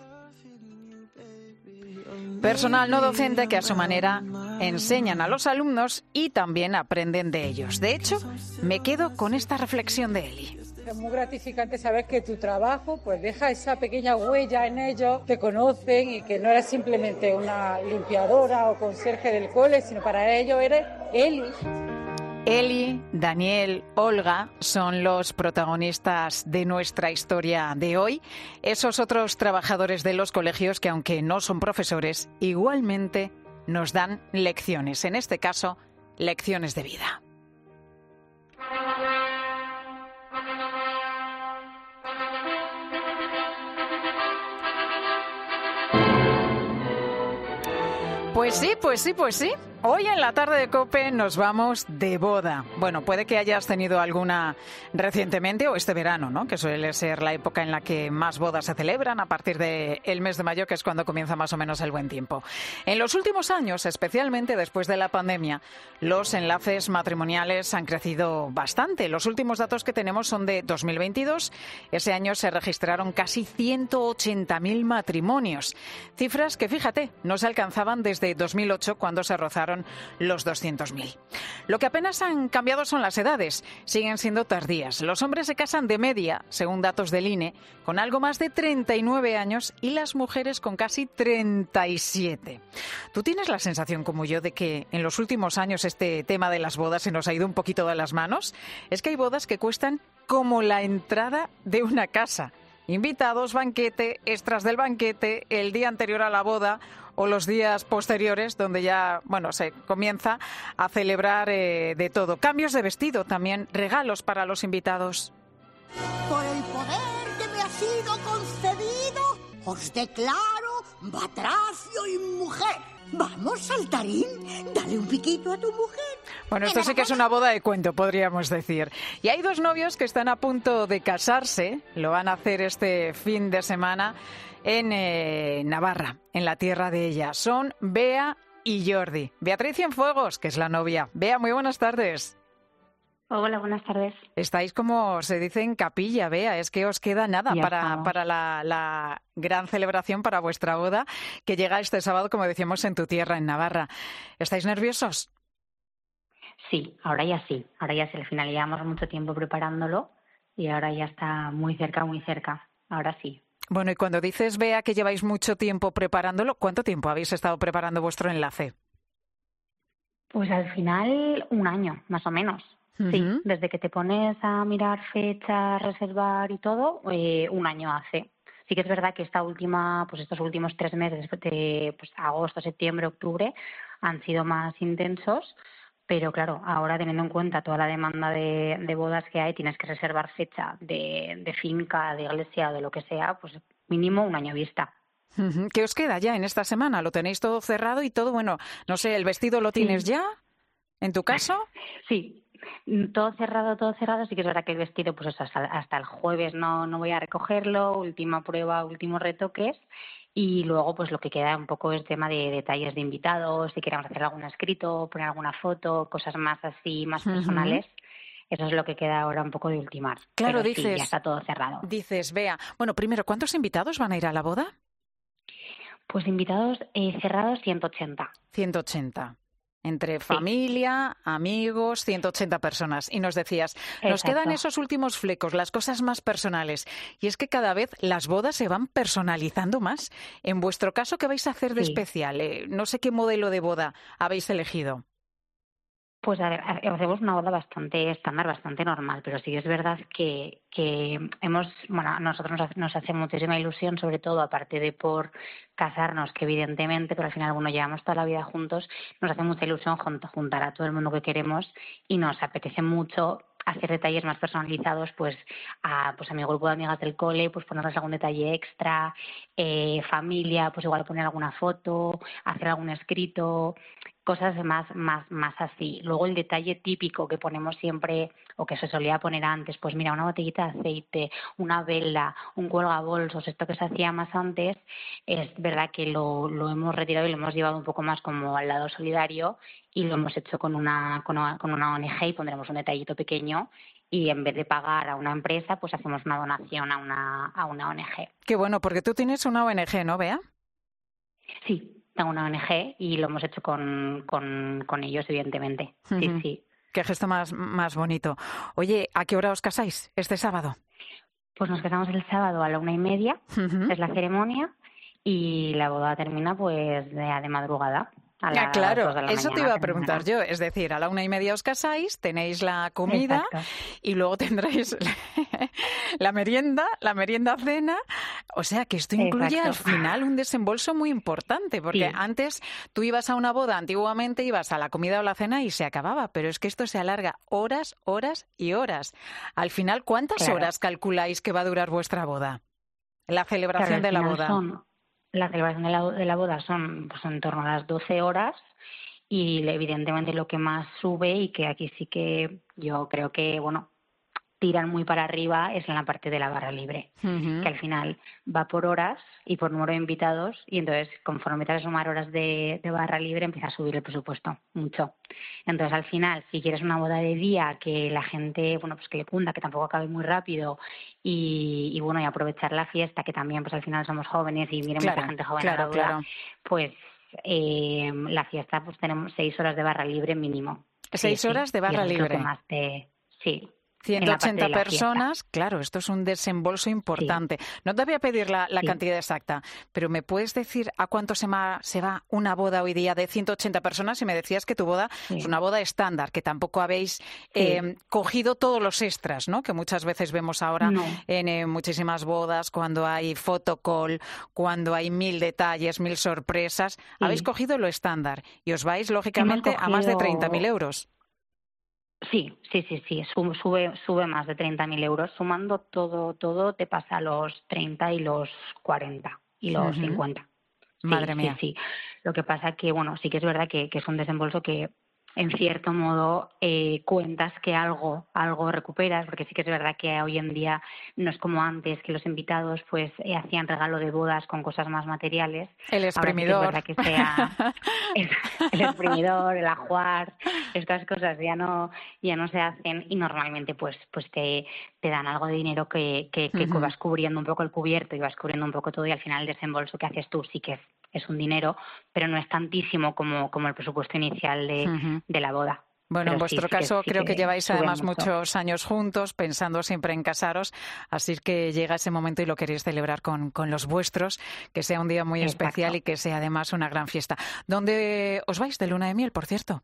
Personal no docente que a su manera enseñan a los alumnos y también aprenden de ellos. De hecho, me quedo con esta reflexión de Eli. Es muy gratificante saber que tu trabajo pues deja esa pequeña huella en ellos, te conocen y que no eres simplemente una limpiadora o conserje del cole, sino para ellos eres Eli. Eli, Daniel, Olga son los protagonistas de nuestra historia de hoy. Esos otros trabajadores de los colegios que, aunque no son profesores, igualmente nos dan lecciones. En este caso, lecciones de vida. Pues sí, pues sí, pues sí. Hoy en la tarde de COPE nos vamos de boda. Bueno, puede que hayas tenido alguna recientemente o este verano, ¿no? Que suele ser la época en la que más bodas se celebran a partir del mes de mayo, que es cuando comienza más o menos el buen tiempo. En los últimos años, especialmente después de la pandemia, los enlaces matrimoniales han crecido bastante. Los últimos datos que tenemos son de dos mil veintidós. Ese año se registraron casi ciento ochenta mil matrimonios. Cifras que, fíjate, no se alcanzaban desde dos mil ocho, cuando se rozaron los doscientos mil. Lo que apenas han cambiado son las edades. Siguen siendo tardías. Los hombres se casan de media, según datos del I N E, con algo más de treinta y nueve años y las mujeres con casi treinta y siete. ¿Tú tienes la sensación, como yo, de que en los últimos años este tema de las bodas se nos ha ido un poquito de las manos? Es que hay bodas que cuestan como la entrada de una casa. Invitados, banquete, extras del banquete, el día anterior a la boda o los días posteriores, donde ya, bueno, se comienza a celebrar eh, de todo. Cambios de vestido también, regalos para los invitados. Por el poder que me ha sido concedido, os declaro batracio y mujer. Vamos, saltarín, dale un piquito a tu mujer. Bueno, esto sí que es una boda de cuento, podríamos decir. Y hay dos novios que están a punto de casarse, lo van a hacer este fin de semana en eh, Navarra, en la tierra de ella. Son Bea y Jordi. Beatriz Cienfuegos, que es la novia. Bea, muy buenas tardes. Hola, buenas tardes. Estáis, como se dice, en capilla, Bea. Es que os queda nada Ya para, estamos. para la, la gran celebración, para vuestra boda, que llega este sábado, como decíamos, en tu tierra, en Navarra. ¿Estáis nerviosos? Sí, ahora ya sí. Ahora ya sí. Al final llevamos mucho tiempo preparándolo y ahora ya está muy cerca, muy cerca. Ahora sí. Bueno, y cuando dices, Bea, que lleváis mucho tiempo preparándolo, ¿cuánto tiempo habéis estado preparando vuestro enlace? Pues al final un año, más o menos. Uh-huh. Sí, desde que te pones a mirar fechas, reservar y todo, eh, un año hace. Sí que es verdad que esta última, pues estos últimos tres meses, de pues, agosto, septiembre, octubre, han sido más intensos, pero claro, ahora teniendo en cuenta toda la demanda de, de bodas que hay, tienes que reservar fecha de, de finca, de iglesia, de lo que sea, pues mínimo un año vista. ¿Qué os queda ya en esta semana? ¿Lo tenéis todo cerrado y todo? Bueno, no sé, ¿el vestido lo tienes sí. ya? ¿En tu caso? Sí, todo cerrado, todo cerrado. Sí que es verdad que el vestido, pues eso, hasta, hasta el jueves no, no voy a recogerlo, última prueba, últimos retoques. Y luego, pues lo que queda un poco es tema de detalles de invitados, si queremos hacer algún escrito, poner alguna foto, cosas más así, más uh-huh. personales. Eso es lo que queda ahora un poco de ultimar. Claro, Pero dices. Sí, ya está todo cerrado. Dices, Bea, bueno, primero, ¿cuántos invitados van a ir a la boda? Pues invitados eh, cerrados ciento ochenta. ciento ochenta. Entre familia, sí. amigos, ciento ochenta personas. Y nos decías, Exacto. nos quedan esos últimos flecos, las cosas más personales. Y es que cada vez las bodas se van personalizando más. En vuestro caso, ¿qué vais a hacer de sí. especial? Eh, no sé qué modelo de boda habéis elegido. Pues a ver, hacemos una boda bastante estándar, bastante normal, pero sí es verdad que, que hemos, bueno, a nosotros nos, nos hace muchísima ilusión, sobre todo aparte de por casarnos, que evidentemente, pero al final, bueno, llevamos toda la vida juntos, nos hace mucha ilusión juntar a todo el mundo que queremos y nos apetece mucho hacer detalles más personalizados, pues a, pues a mi grupo de amigas del cole, pues ponerles algún detalle extra, eh, familia, pues igual poner alguna foto, hacer algún escrito, cosas más, más, más así. Luego el detalle típico que ponemos siempre, o que se solía poner antes, pues mira, una botellita de aceite, una vela, un cuelgabolsos, esto que se hacía más antes, es verdad que lo, lo hemos retirado y lo hemos llevado un poco más como al lado solidario y lo hemos hecho con una, con una, con una O N G y pondremos un detallito pequeño y en vez de pagar a una empresa, pues hacemos una donación a una, a una O N G. Qué bueno, porque tú tienes una O N G, ¿no, Bea? Sí. Tengo una O N G y lo hemos hecho con, con, con ellos, evidentemente. Uh-huh. Sí, sí. Qué gesto más, más bonito. Oye, ¿a qué hora os casáis este sábado? Pues nos casamos el sábado a la una y media, uh-huh. es la ceremonia, y la boda termina pues de, de madrugada. A ya, claro, eso te iba a preguntar terminará. yo. Es decir, a la una y media os casáis, tenéis la comida Exacto. y luego tendréis la merienda, la merienda cena. O sea, que esto incluye Exacto. al final un desembolso muy importante, porque sí. antes tú ibas a una boda, antiguamente ibas a la comida o la cena y se acababa, pero es que esto se alarga horas, horas y horas. Al final, ¿cuántas claro. horas calculáis que va a durar vuestra boda? La celebración claro, de la boda. Son... La celebración de la, de la boda son pues, en torno a las doce horas y evidentemente lo que más sube y que aquí sí que yo creo que, bueno, tiran muy para arriba es en la parte de la barra libre, uh-huh. que al final va por horas y por número de invitados y entonces conforme te vas a sumar horas de, de barra libre empieza a subir el presupuesto mucho. Entonces al final si quieres una boda de día que la gente, bueno, pues que le cunda, que tampoco acabe muy rápido y, y bueno, y aprovechar la fiesta que también pues al final somos jóvenes y viene claro, mucha gente joven claro, a la boda, claro. pues eh, la fiesta pues tenemos seis horas de barra libre mínimo. Seis sí, horas sí. de barra y libre. Es lo que más te... Sí. ciento ochenta personas, claro, esto es un desembolso importante. Sí. No te voy a pedir la, la sí. cantidad exacta, pero ¿me puedes decir a cuánto se, ma, se va una boda hoy día de ciento ochenta personas? Y me decías que tu boda sí. es una boda estándar, que tampoco habéis sí. eh, cogido todos los extras, ¿no? Que muchas veces vemos ahora no. en eh, muchísimas bodas, cuando hay photocall, cuando hay mil detalles, mil sorpresas. Sí. Habéis cogido lo estándar y os vais, lógicamente, cogido... a más de treinta mil euros. Sí, sí, sí, sí, sube, sube más de treinta mil euros. Sumando todo, todo te pasa a los treinta y los cuarenta y los uh-huh. cincuenta. Sí, Madre mía. Sí, sí. Lo que pasa que, bueno, sí que es verdad que, que es un desembolso que en cierto modo eh, cuentas que algo algo recuperas, porque sí que es verdad que hoy en día no es como antes, que los invitados pues eh, hacían regalo de bodas con cosas más materiales. El exprimidor. Ahora sí que es verdad que sea el, el exprimidor, el ajuar, estas cosas ya no ya no se hacen y normalmente pues pues te, te dan algo de dinero que, que, que uh-huh. vas cubriendo un poco el cubierto y vas cubriendo un poco todo y al final el desembolso que haces tú sí que es es un dinero, pero no es tantísimo como, como el presupuesto inicial de, uh-huh. de la boda. Bueno, Pero en sí, vuestro sí que- caso sí creo que, que lleváis sube además mucho. muchos años juntos, pensando siempre en casaros, así que llega ese momento y lo queréis celebrar con, con los vuestros, que sea un día muy Exacto. especial y que sea además una gran fiesta. ¿Dónde os vais de luna de miel, por cierto?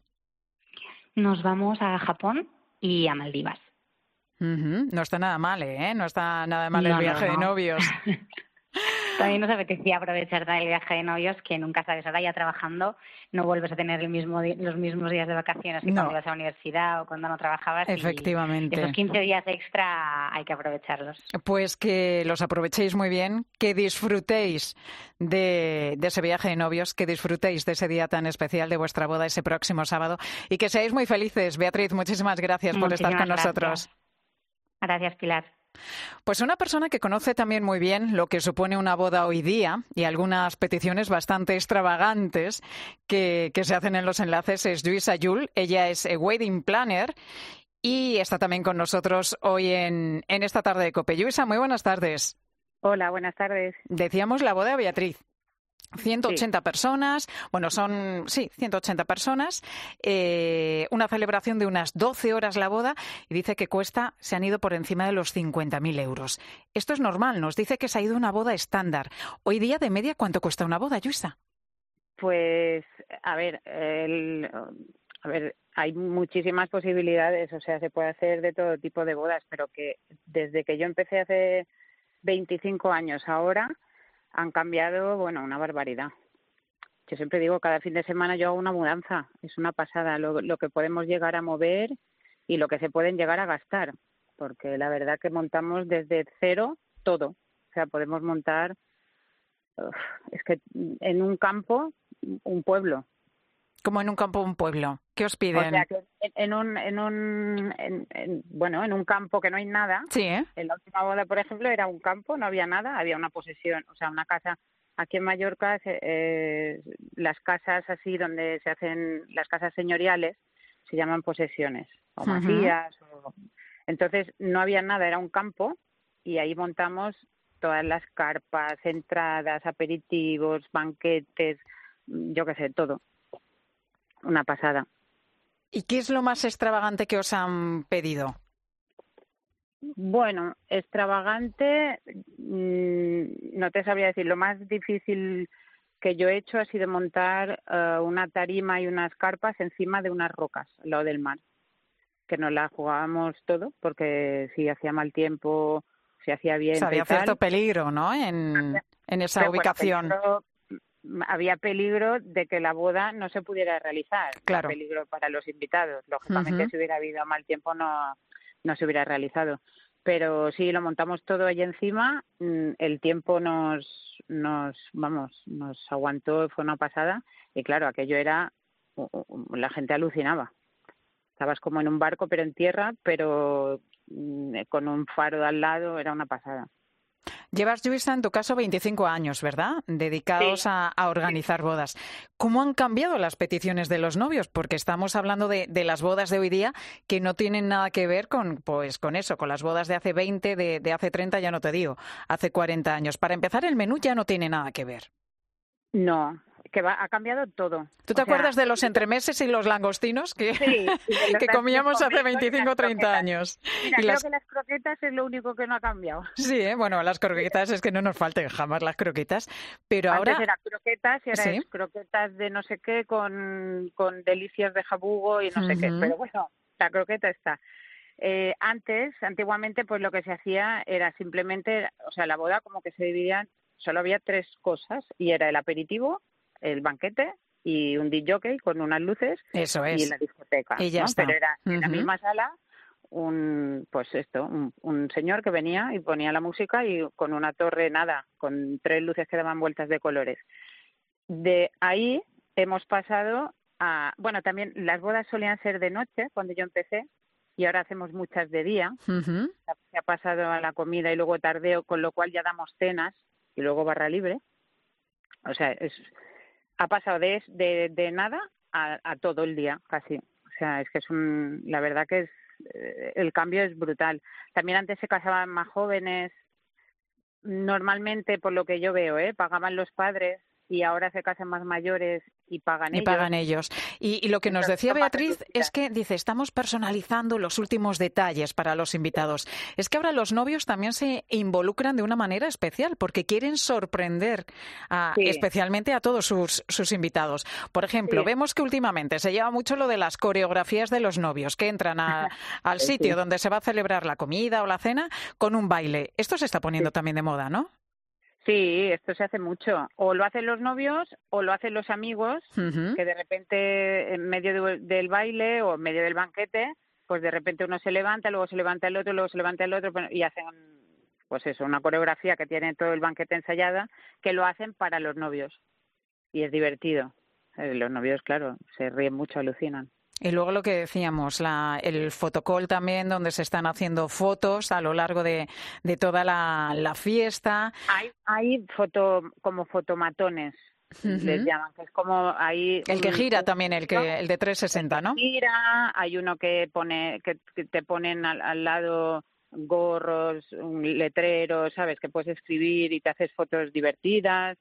Nos vamos a Japón y a Maldivas. Ujú, no está nada mal, ¿eh? No está nada mal No, el no, viaje de no. novios. También nos apetecía aprovechar del viaje de novios, que nunca sabes, ahora ya trabajando no vuelves a tener el mismo di- los mismos días de vacaciones que No. cuando ibas a la universidad o cuando no trabajabas. y Efectivamente. esos quince días extra hay que aprovecharlos. Pues que los aprovechéis muy bien, que disfrutéis de, de ese viaje de novios, que disfrutéis de ese día tan especial de vuestra boda ese próximo sábado y que seáis muy felices. Beatriz, muchísimas gracias por estar con Muchísimas nosotros. gracias. Gracias, Pilar. Pues una persona que conoce también muy bien lo que supone una boda hoy día y algunas peticiones bastante extravagantes que, que se hacen en los enlaces es Lluïsa Yul. Ella es eh, wedding planner y está también con nosotros hoy en, en esta tarde de COPE. Lluïsa, muy buenas tardes. Hola, buenas tardes. Decíamos la boda de Beatriz. ciento ochenta personas, bueno, son, sí, ciento ochenta personas, eh, una celebración de unas doce horas la boda y dice que cuesta, se han ido por encima de los cincuenta mil euros. Esto es normal, nos dice que se ha ido una boda estándar. Hoy día, de media, ¿cuánto cuesta una boda, Lluïsa? Pues, a ver, el, a ver, hay muchísimas posibilidades, o sea, se puede hacer de todo tipo de bodas, pero que desde que yo empecé hace veinticinco años ahora han cambiado, bueno, una barbaridad. Yo siempre digo, cada fin de semana yo hago una mudanza, es una pasada lo, lo que podemos llegar a mover y lo que se pueden llegar a gastar, porque la verdad que montamos desde cero todo, o sea, podemos montar, uf, es que en un campo, un pueblo. Como en un campo, un pueblo. ¿Qué os piden? O sea, que en, en un, en un en, en, bueno, en un campo que no hay nada. Sí, ¿eh? En la última boda, por ejemplo, era un campo, no había nada, había una posesión, o sea, una casa. Aquí en Mallorca, eh, las casas así donde se hacen las casas señoriales se llaman posesiones o masías. Uh-huh. o... Entonces, no había nada, era un campo y ahí montamos todas las carpas, entradas, aperitivos, banquetes, yo qué sé, todo. Una pasada. ¿Y qué es lo más extravagante que os han pedido? Bueno, extravagante, mmm, no te sabría decir. Lo más difícil que yo he hecho ha sido montar uh, una tarima y unas carpas encima de unas rocas al lado del mar, que nos la jugábamos todo, porque si hacía mal tiempo, si hacía viento. O sea, había y tal, cierto peligro, ¿no? En, en esa pero, ubicación. Bueno, peligro, había peligro de que la boda no se pudiera realizar. Claro. Había peligro para los invitados. Lógicamente, Uh-huh. si hubiera habido mal tiempo, no, no se hubiera realizado. Pero sí, lo montamos todo allí encima. El tiempo nos, nos, vamos, nos aguantó, fue una pasada. Y claro, aquello era, la gente alucinaba. Estabas como en un barco, pero en tierra, pero con un faro de al lado, era una pasada. Llevas, Lluïsa, en tu caso veinticinco años, ¿verdad? Dedicados sí. a, a organizar bodas. ¿Cómo han cambiado las peticiones de los novios? Porque estamos hablando de, de las bodas de hoy día que no tienen nada que ver con, pues, con eso, con las bodas de hace veinte, de, de hace treinta, ya no te digo, hace cuarenta años. Para empezar, el menú ya no tiene nada que ver. No, que va, ha cambiado todo. ¿Tú te o acuerdas sea, de los entremeses y los langostinos que, sí, que comíamos hace veinticinco o treinta años? Mira, y creo las... que las croquetas es lo único que no ha cambiado. Sí, ¿eh? Bueno, las croquetas es que no nos falten jamás las croquetas, pero Antes ahora... era croquetas y ahora ¿Sí? es croquetas de no sé qué con, con delicias de jabugo y no uh-huh. sé qué, pero bueno, la croqueta está. Eh, antes, antiguamente, pues lo que se hacía era simplemente, o sea, la boda como que se dividía, solo había tres cosas y era el aperitivo, el banquete y un disc jockey con unas luces. Eso es. Y la discoteca. Y ya ¿no? está. Pero era en uh-huh. la misma sala un, pues esto, un, un señor que venía y ponía la música y con una torre nada, con tres luces que daban vueltas de colores. De ahí hemos pasado a, bueno, también las bodas solían ser de noche cuando yo empecé y ahora hacemos muchas de día. Uh-huh. Se ha pasado a la comida y luego tardeo, con lo cual ya damos cenas y luego barra libre. O sea, es ha pasado de, de, de nada a, a todo el día, casi. O sea, es que es un... La verdad que es eh, el cambio es brutal. También antes se casaban más jóvenes. Normalmente, por lo que yo veo, ¿eh? Pagaban los padres y ahora se casan más mayores y pagan y ellos. pagan ellos. Y, y lo que nos decía Beatriz es que, dice, estamos personalizando los últimos detalles para los invitados. Es que ahora los novios también se involucran de una manera especial porque quieren sorprender a, Sí. especialmente a todos sus, sus invitados. Por ejemplo, Sí. vemos que últimamente se lleva mucho lo de las coreografías de los novios, que entran a- al Sí. sitio donde se va a celebrar la comida o la cena con un baile. Esto se está poniendo también de moda, ¿no? Sí, esto se hace mucho. O lo hacen los novios o lo hacen los amigos, Ujú. que de repente en medio de- del baile o en medio del banquete, pues de repente uno se levanta, luego se levanta el otro, luego se levanta el otro bueno, y hacen, pues eso, una coreografía que tiene todo el banquete ensayada, que lo hacen para los novios. Y es divertido. Eh, Los novios, claro, se ríen mucho, alucinan. Y luego lo que decíamos, la, el fotocall también, donde se están haciendo fotos a lo largo de, de toda la, la fiesta. Hay, hay foto, como fotomatones, les Ujú. llaman, que es como ahí... El que un- gira un- también, el que el de trescientos sesenta, ¿no? gira, hay uno que pone que, que te ponen al, al lado gorros, un letrero, sabes, que puedes escribir y te haces fotos divertidas.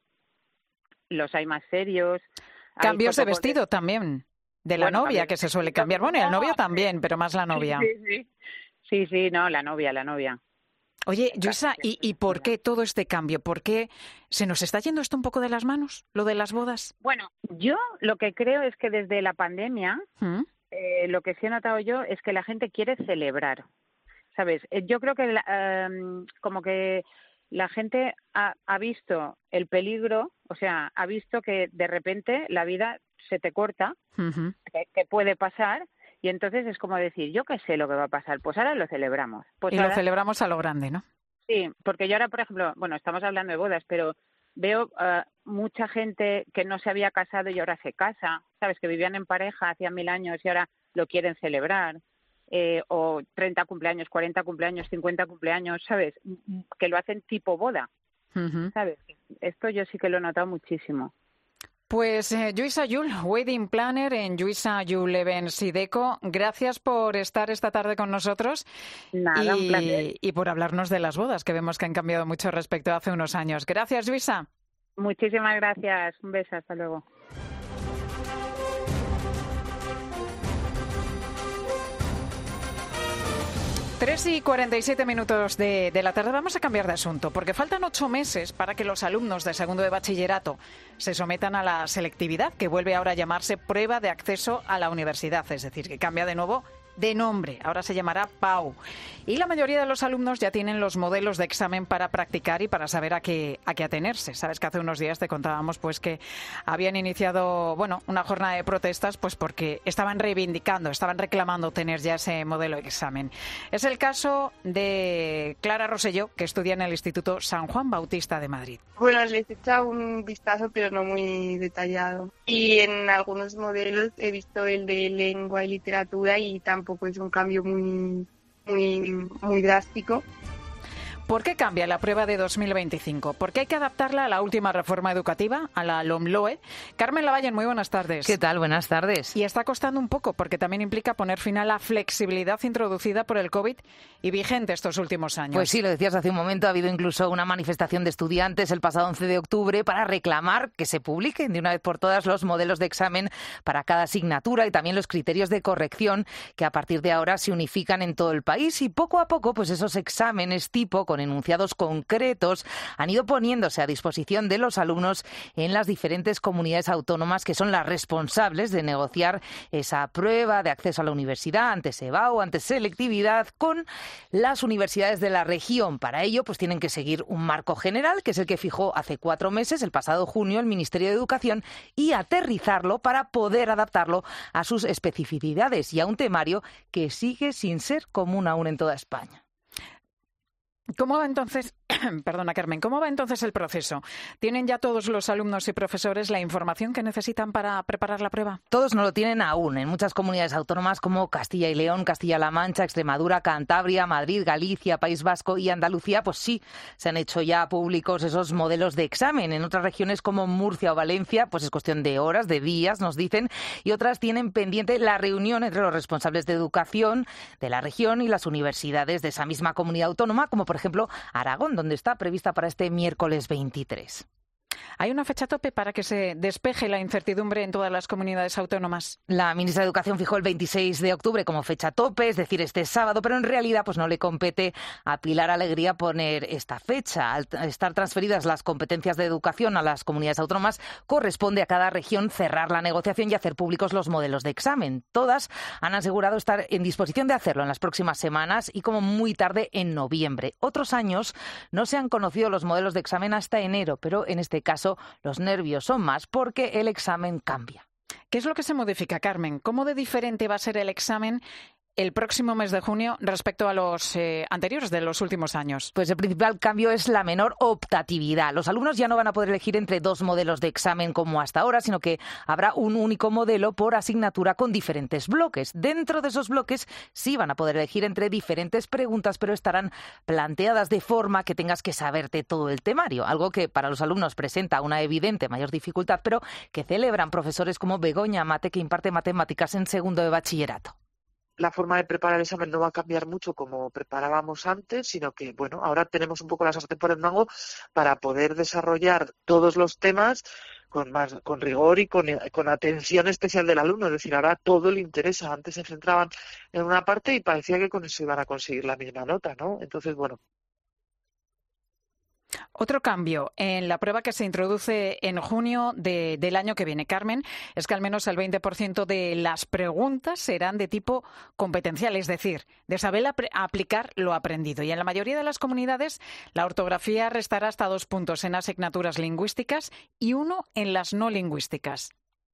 Los hay más serios. Hay Cambios de fotocalls- vestido también, de la Bueno, novia, cambios que de se suele vestido, cambiar. Bueno, y el no, novio también, pero más la novia. Sí, sí, sí. Sí, sí, no, la novia, la novia. Oye, Luisa, ¿y, ¿y por qué todo este cambio? ¿Por qué se nos está yendo esto un poco de las manos, lo de las bodas? Bueno, yo lo que creo es que desde la pandemia, ¿Mm? eh, lo que sí he notado yo es que la gente quiere celebrar, ¿sabes? Eh, Yo creo que la- em, como que la gente ha, ha visto el peligro, o sea, ha visto que de repente la vida se te corta, Ujú. que, que puede pasar, y entonces es como decir, yo qué sé lo que va a pasar, pues ahora lo celebramos. Pues Y lo ahora- celebramos a lo grande, ¿no? Sí, porque yo ahora, por ejemplo, bueno, estamos hablando de bodas, pero veo ah, mucha gente que no se había casado y ahora se casa, ¿sabes? Que vivían en pareja hacía mil años y ahora lo quieren celebrar. Eh, o treinta cumpleaños, cuarenta cumpleaños, cincuenta cumpleaños, ¿sabes? Que lo hacen tipo boda, Ujú. ¿sabes? Esto yo sí que lo he notado muchísimo. Pues eh, Lluïsa Yul, Wedding Planner en Lluïsa Yul Events y Deco, gracias por estar esta tarde con nosotros. Nada, y, un placer. y por hablarnos de las bodas, que vemos que han cambiado mucho respecto a hace unos años. Gracias, Lluïsa. Muchísimas gracias. Un beso, hasta luego. Tres y cuarenta y siete minutos de, de la tarde. Vamos a cambiar de asunto, porque faltan ocho meses para que los alumnos de segundo de bachillerato se sometan a la selectividad, que vuelve ahora a llamarse prueba de acceso a la universidad, es decir, que cambia de nuevo de nombre. Ahora se llamará P A U. Y la mayoría de los alumnos ya tienen los modelos de examen para practicar y para saber a qué, a qué atenerse. Sabes que hace unos días te contábamos pues que habían iniciado, bueno, una jornada de protestas pues porque estaban reivindicando, estaban reclamando tener ya ese modelo de examen. Es el caso de Clara Rosselló, que estudia en el Instituto San Juan Bautista de Madrid. Bueno, les he echado un vistazo, pero no muy detallado. Y en algunos modelos he visto el de lengua y literatura y tampoco es un cambio muy, muy, muy drástico. ¿Por qué cambia la prueba de dos mil veinticinco? Porque hay que adaptarla a la última reforma educativa, a la LOMLOE. Carmen Lavallen, muy buenas tardes. ¿Qué tal? Buenas tardes. Y está costando un poco, porque también implica poner fin a la flexibilidad introducida por el COVID y vigente estos últimos años. Pues sí, lo decías hace un momento, ha habido incluso una manifestación de estudiantes el pasado once de octubre para reclamar que se publiquen de una vez por todas los modelos de examen para cada asignatura y también los criterios de corrección que a partir de ahora se unifican en todo el país. Y poco a poco, pues esos exámenes tipo con enunciados concretos han ido poniéndose a disposición de los alumnos en las diferentes comunidades autónomas que son las responsables de negociar esa prueba de acceso a la universidad, antes E B A U, antes selectividad, con las universidades de la región. Para ello, pues tienen que seguir un marco general, que es el que fijó hace cuatro meses, el pasado junio, el Ministerio de Educación, y aterrizarlo para poder adaptarlo a sus especificidades y a un temario que sigue sin ser común aún en toda España. ¿Cómo va entonces, perdona Carmen, cómo va entonces el proceso? ¿Tienen ya todos los alumnos y profesores la información que necesitan para preparar la prueba? Todos no lo tienen aún. En muchas comunidades autónomas como Castilla y León, Castilla-La Mancha, Extremadura, Cantabria, Madrid, Galicia, País Vasco y Andalucía, pues sí, se han hecho ya públicos esos modelos de examen. En otras regiones como Murcia o Valencia, pues es cuestión de horas, de días, nos dicen, y otras tienen pendiente la reunión entre los responsables de educación de la región y las universidades de esa misma comunidad autónoma, como por ejemplo Aragón, donde está prevista para este miércoles veintitrés. ¿Hay una fecha tope para que se despeje la incertidumbre en todas las comunidades autónomas? La ministra de Educación fijó el veintiséis de octubre como fecha tope, es decir, este sábado, pero en realidad pues no le compete a Pilar Alegría poner esta fecha. Al estar transferidas las competencias de educación a las comunidades autónomas, corresponde a cada región cerrar la negociación y hacer públicos los modelos de examen. Todas han asegurado estar en disposición de hacerlo en las próximas semanas y como muy tarde en noviembre. Otros años no se han conocido los modelos de examen hasta enero, pero en este caso los nervios son más porque el examen cambia. ¿Qué es lo que se modifica, Carmen? ¿Cómo de diferente va a ser el examen el próximo mes de junio respecto a los eh, anteriores de los últimos años? Pues el principal cambio es la menor optatividad. Los alumnos ya no van a poder elegir entre dos modelos de examen como hasta ahora, sino que habrá un único modelo por asignatura con diferentes bloques. Dentro de esos bloques sí van a poder elegir entre diferentes preguntas, pero estarán planteadas de forma que tengas que saberte todo el temario, algo que para los alumnos presenta una evidente mayor dificultad, pero que celebran profesores como Begoña Mate, que imparte matemáticas en segundo de bachillerato. La forma de preparar el examen no va a cambiar mucho como preparábamos antes, sino que, bueno, ahora tenemos un poco la sartén por el mango para poder desarrollar todos los temas con más, con rigor y con, con atención especial del alumno. Es decir, ahora todo le interesa. Antes se centraban en una parte y parecía que con eso iban a conseguir la misma nota, ¿no? Entonces, bueno. Otro cambio en la prueba que se introduce en junio de, del año que viene, Carmen, es que al menos el veinte por ciento de las preguntas serán de tipo competencial, es decir, de saber ap- aplicar lo aprendido. Y en la mayoría de las comunidades la ortografía restará hasta dos puntos en asignaturas lingüísticas y uno en las no lingüísticas.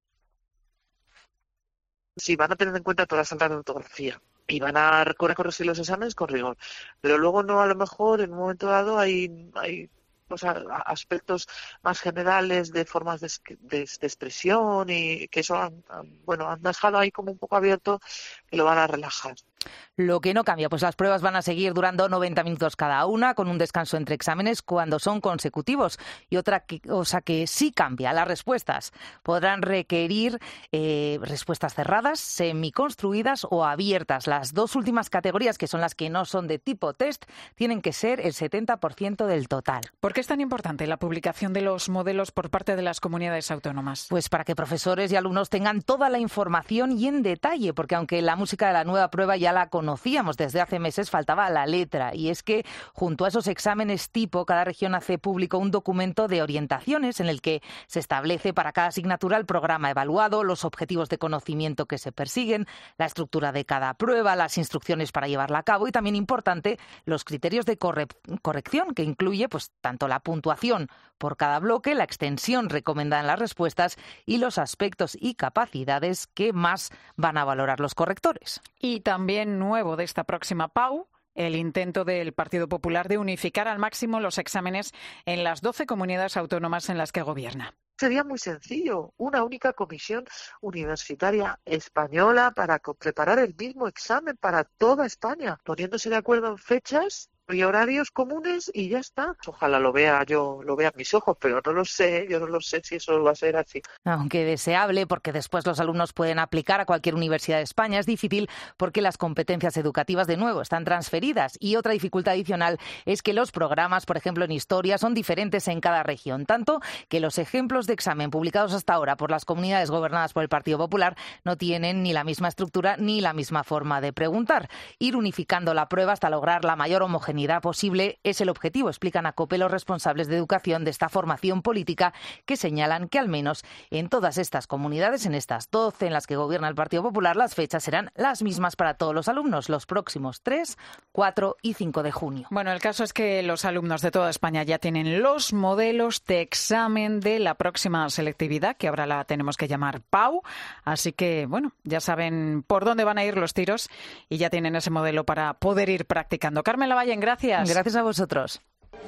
Sí, van a tener en cuenta todas las faltas de ortografía y van a corregir los exámenes con rigor. Pero luego no, a lo mejor en un momento dado hay, hay o sea, aspectos más generales de formas de, de, de expresión y que eso han, han, bueno, han dejado ahí como un poco abierto que lo van a relajar. Lo que no cambia, pues las pruebas van a seguir durando noventa minutos cada una, con un descanso entre exámenes cuando son consecutivos. Y otra cosa que sí cambia, las respuestas. Podrán requerir eh, respuestas cerradas, semiconstruidas o abiertas. Las dos últimas categorías, que son las que no son de tipo test, tienen que ser el setenta por ciento del total. ¿Por qué es tan importante la publicación de los modelos por parte de las comunidades autónomas? Pues para que profesores y alumnos tengan toda la información y en detalle, porque aunque la música de la nueva prueba ya la conocíamos desde hace meses, faltaba la letra. Y es que junto a esos exámenes tipo, cada región hace público un documento de orientaciones en el que se establece para cada asignatura el programa evaluado, los objetivos de conocimiento que se persiguen, la estructura de cada prueba, las instrucciones para llevarla a cabo y también importante los criterios de corre- corrección que incluye pues tanto la puntuación por cada bloque, la extensión recomendada en las respuestas y los aspectos y capacidades que más van a valorar los correctores. Y también nuevo de esta próxima P A U, el intento del Partido Popular de unificar al máximo los exámenes en las doce comunidades autónomas en las que gobierna. Sería muy sencillo, una única comisión universitaria española para preparar el mismo examen para toda España, poniéndose de acuerdo en fechas y horarios comunes y ya está. Ojalá lo vea yo, lo vea mis ojos, pero no lo sé, yo no lo sé si eso va a ser así. Aunque deseable, porque después los alumnos pueden aplicar a cualquier universidad de España, es difícil porque las competencias educativas de nuevo están transferidas. Y otra dificultad adicional es que los programas, por ejemplo en historia, son diferentes en cada región, tanto que los ejemplos de examen publicados hasta ahora por las comunidades gobernadas por el Partido Popular no tienen ni la misma estructura ni la misma forma de preguntar. Ir unificando la prueba hasta lograr la mayor homogeneidad posible es el objetivo, explican a COPE los responsables de educación de esta formación política, que señalan que al menos en todas estas comunidades, en estas doce en las que gobierna el Partido Popular, las fechas serán las mismas para todos los alumnos, los próximos tres, cuatro y cinco de junio. Bueno, el caso es que los alumnos de toda España ya tienen los modelos de examen de la próxima selectividad, que ahora la tenemos que llamar P A U, así que, bueno, ya saben por dónde van a ir los tiros y ya tienen ese modelo para poder ir practicando. Carmen Lavalle, gracias. Gracias a vosotros.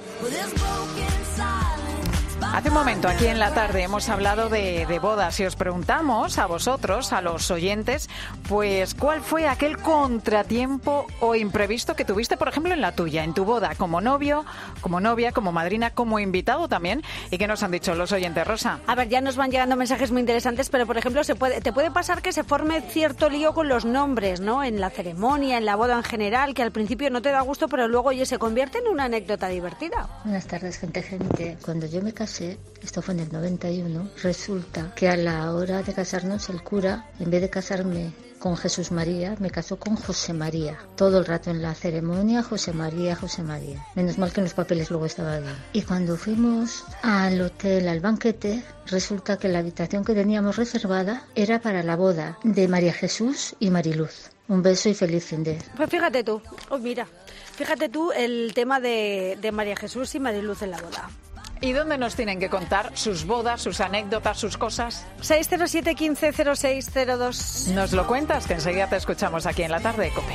Hace un momento, aquí en la tarde, hemos hablado de, de bodas y os preguntamos a vosotros, a los oyentes, pues ¿cuál fue aquel contratiempo o imprevisto que tuviste, por ejemplo, en la tuya, en tu boda, como novio, como novia, como madrina, como invitado también? ¿Y qué nos han dicho los oyentes, Rosa? A ver, ya nos van llegando mensajes muy interesantes, pero, por ejemplo, se puede, te puede pasar que se forme cierto lío con los nombres, ¿no? En la ceremonia, en la boda en general, que al principio no te da gusto, pero luego, oye, se convierte en una anécdota divertida. Buenas tardes, gente, gente. Cuando yo me casé, case, esto fue en el noventa y uno, resulta que a la hora de casarnos el cura, en vez de casarme con Jesús María, me casó con José María. Todo el rato en la ceremonia, José María, José María. Menos mal que en los papeles luego estaba bien. Y cuando fuimos al hotel, al banquete, resulta que la habitación que teníamos reservada era para la boda de María Jesús y Mariluz. Un beso y feliz fin de... Pues fíjate tú, oh mira, fíjate tú el tema de, de María Jesús y Mariluz en la boda. ¿Y dónde nos tienen que contar sus bodas, sus anécdotas, sus cosas? seis cero siete, quince, cero seis cero dos. Nos lo cuentas, que enseguida te escuchamos aquí en la tarde de COPE.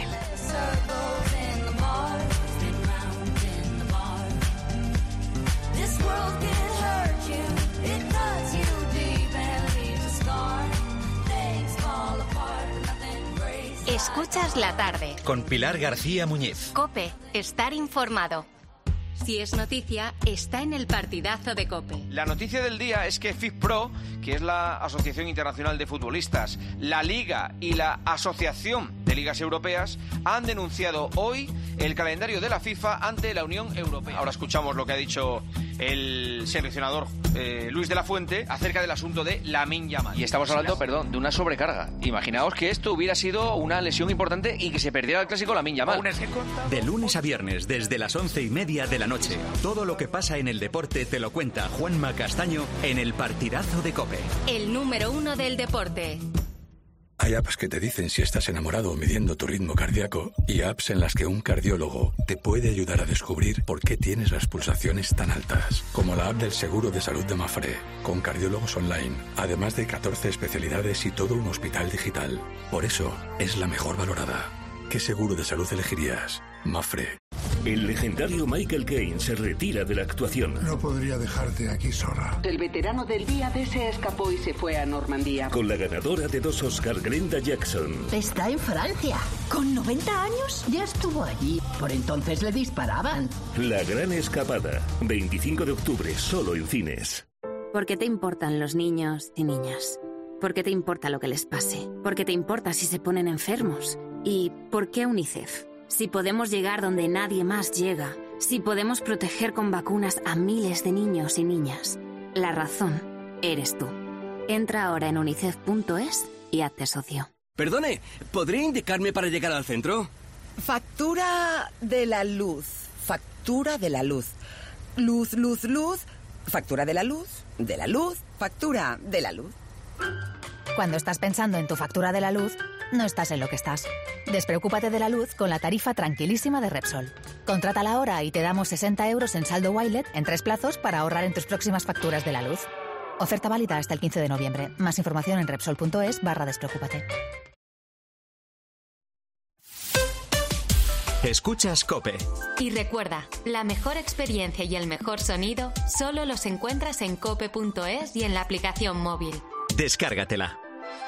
Escuchas la tarde. Con Pilar García Muñiz. COPE, estar informado. Si es noticia, está en el partidazo de COPE. La noticia del día es que FIFPro, que es la Asociación Internacional de Futbolistas, la Liga y la Asociación de Ligas Europeas han denunciado hoy el calendario de la FIFA ante la Unión Europea. Ahora escuchamos lo que ha dicho el seleccionador eh, Luis de la Fuente acerca del asunto de Lamine Yamal. Y estamos hablando, perdón, de una sobrecarga. Imaginaos que esto hubiera sido una lesión importante y que se perdiera el clásico Lamine Yamal. De lunes a viernes, desde las once y media de la noche, todo lo que pasa en el deporte te lo cuenta Juanma Castaño en el partidazo de COPE. El número uno del deporte. Hay apps que te dicen si estás enamorado o midiendo tu ritmo cardíaco y apps en las que un cardiólogo te puede ayudar a descubrir por qué tienes las pulsaciones tan altas, como la app del Seguro de Salud de Mafre, con cardiólogos online, además de catorce especialidades y todo un hospital digital. Por eso es la mejor valorada. ¿Qué seguro de salud elegirías? Mafre. El legendario Michael Caine se retira de la actuación. No podría dejarte aquí sola. El veterano del día D se escapó y se fue a Normandía. Con la ganadora de dos Oscar, Glenda Jackson. Está en Francia. ¿Con noventa años? Ya estuvo allí. Por entonces le disparaban. La gran escapada. veinticinco de octubre, solo en cines. ¿Por qué te importan los niños y niñas? ¿Por qué te importa lo que les pase? ¿Por qué te importa si se ponen enfermos? ¿Y por qué UNICEF? Si podemos llegar donde nadie más llega, si podemos proteger con vacunas a miles de niños y niñas, la razón eres tú. Entra ahora en unicef punto es y hazte socio. Perdone, ¿podría indicarme para llegar al centro? Factura de la luz. Factura de la luz. Luz, luz, luz. Factura de la luz. De la luz. Factura de la luz. Cuando estás pensando en tu factura de la luz, no estás en lo que estás. Despreocúpate de la luz con la tarifa tranquilísima de Repsol. Contrátala ahora y te damos sesenta euros en saldo Wilet en tres plazos para ahorrar en tus próximas facturas de la luz. Oferta válida hasta el quince de noviembre. Más información en repsol punto es barra despreocúpate. Escuchas COPE. Y recuerda, la mejor experiencia y el mejor sonido solo los encuentras en cope punto es y en la aplicación móvil. Descárgatela.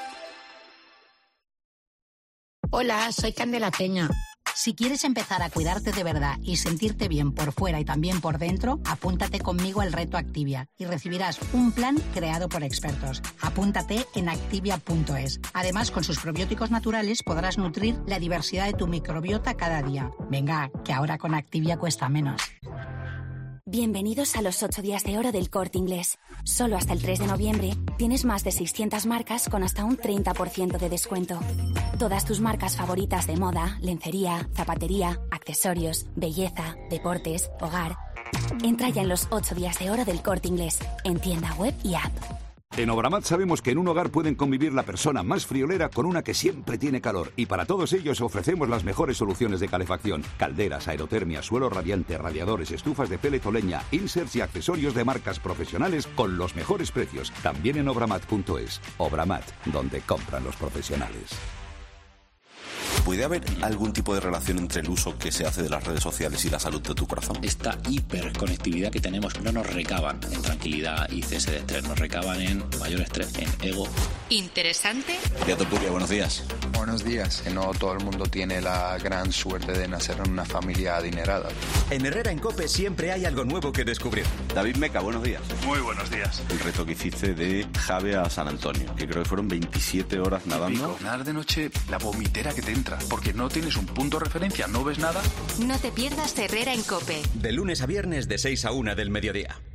Hola, soy Candela Peña. Si quieres empezar a cuidarte de verdad y sentirte bien por fuera y también por dentro, apúntate conmigo al reto Activia y recibirás un plan creado por expertos. Apúntate en activia punto es. Además, con sus probióticos naturales podrás nutrir la diversidad de tu microbiota cada día. Venga, que ahora con Activia cuesta menos. Bienvenidos a los ocho días de oro del Corte Inglés. Solo hasta el tres de noviembre tienes más de seiscientas marcas con hasta un treinta por ciento de descuento. Todas tus marcas favoritas de moda, lencería, zapatería, accesorios, belleza, deportes, hogar. Entra ya en los ocho días de oro del Corte Inglés, en tienda web y app. En Obramat sabemos que en un hogar pueden convivir la persona más friolera con una que siempre tiene calor, y para todos ellos ofrecemos las mejores soluciones de calefacción: calderas, aerotermia, suelo radiante, radiadores, estufas de pellet o leña, inserts y accesorios de marcas profesionales con los mejores precios. También en obramat punto es. Obramat, donde compran los profesionales. ¿Puede haber algún tipo de relación entre el uso que se hace de las redes sociales y la salud de tu corazón? Esta hiperconectividad que tenemos no nos recaban en tranquilidad y cese de estrés, nos recaban en mayor estrés, en ego. ¿Interesante? Ya Topuria, buenos días. Buenos días. No todo el mundo tiene la gran suerte de nacer en una familia adinerada. En Herrera en COPE siempre hay algo nuevo que descubrir. David Meca, buenos días. Muy buenos días. El reto que hiciste de Jave a San Antonio, que creo que fueron veintisiete horas nadando. Nadar de noche, la vomitera que te entra, porque no tienes un punto de referencia, no ves nada. No te pierdas Herrera en COPE. De lunes a viernes de seis a una del mediodía.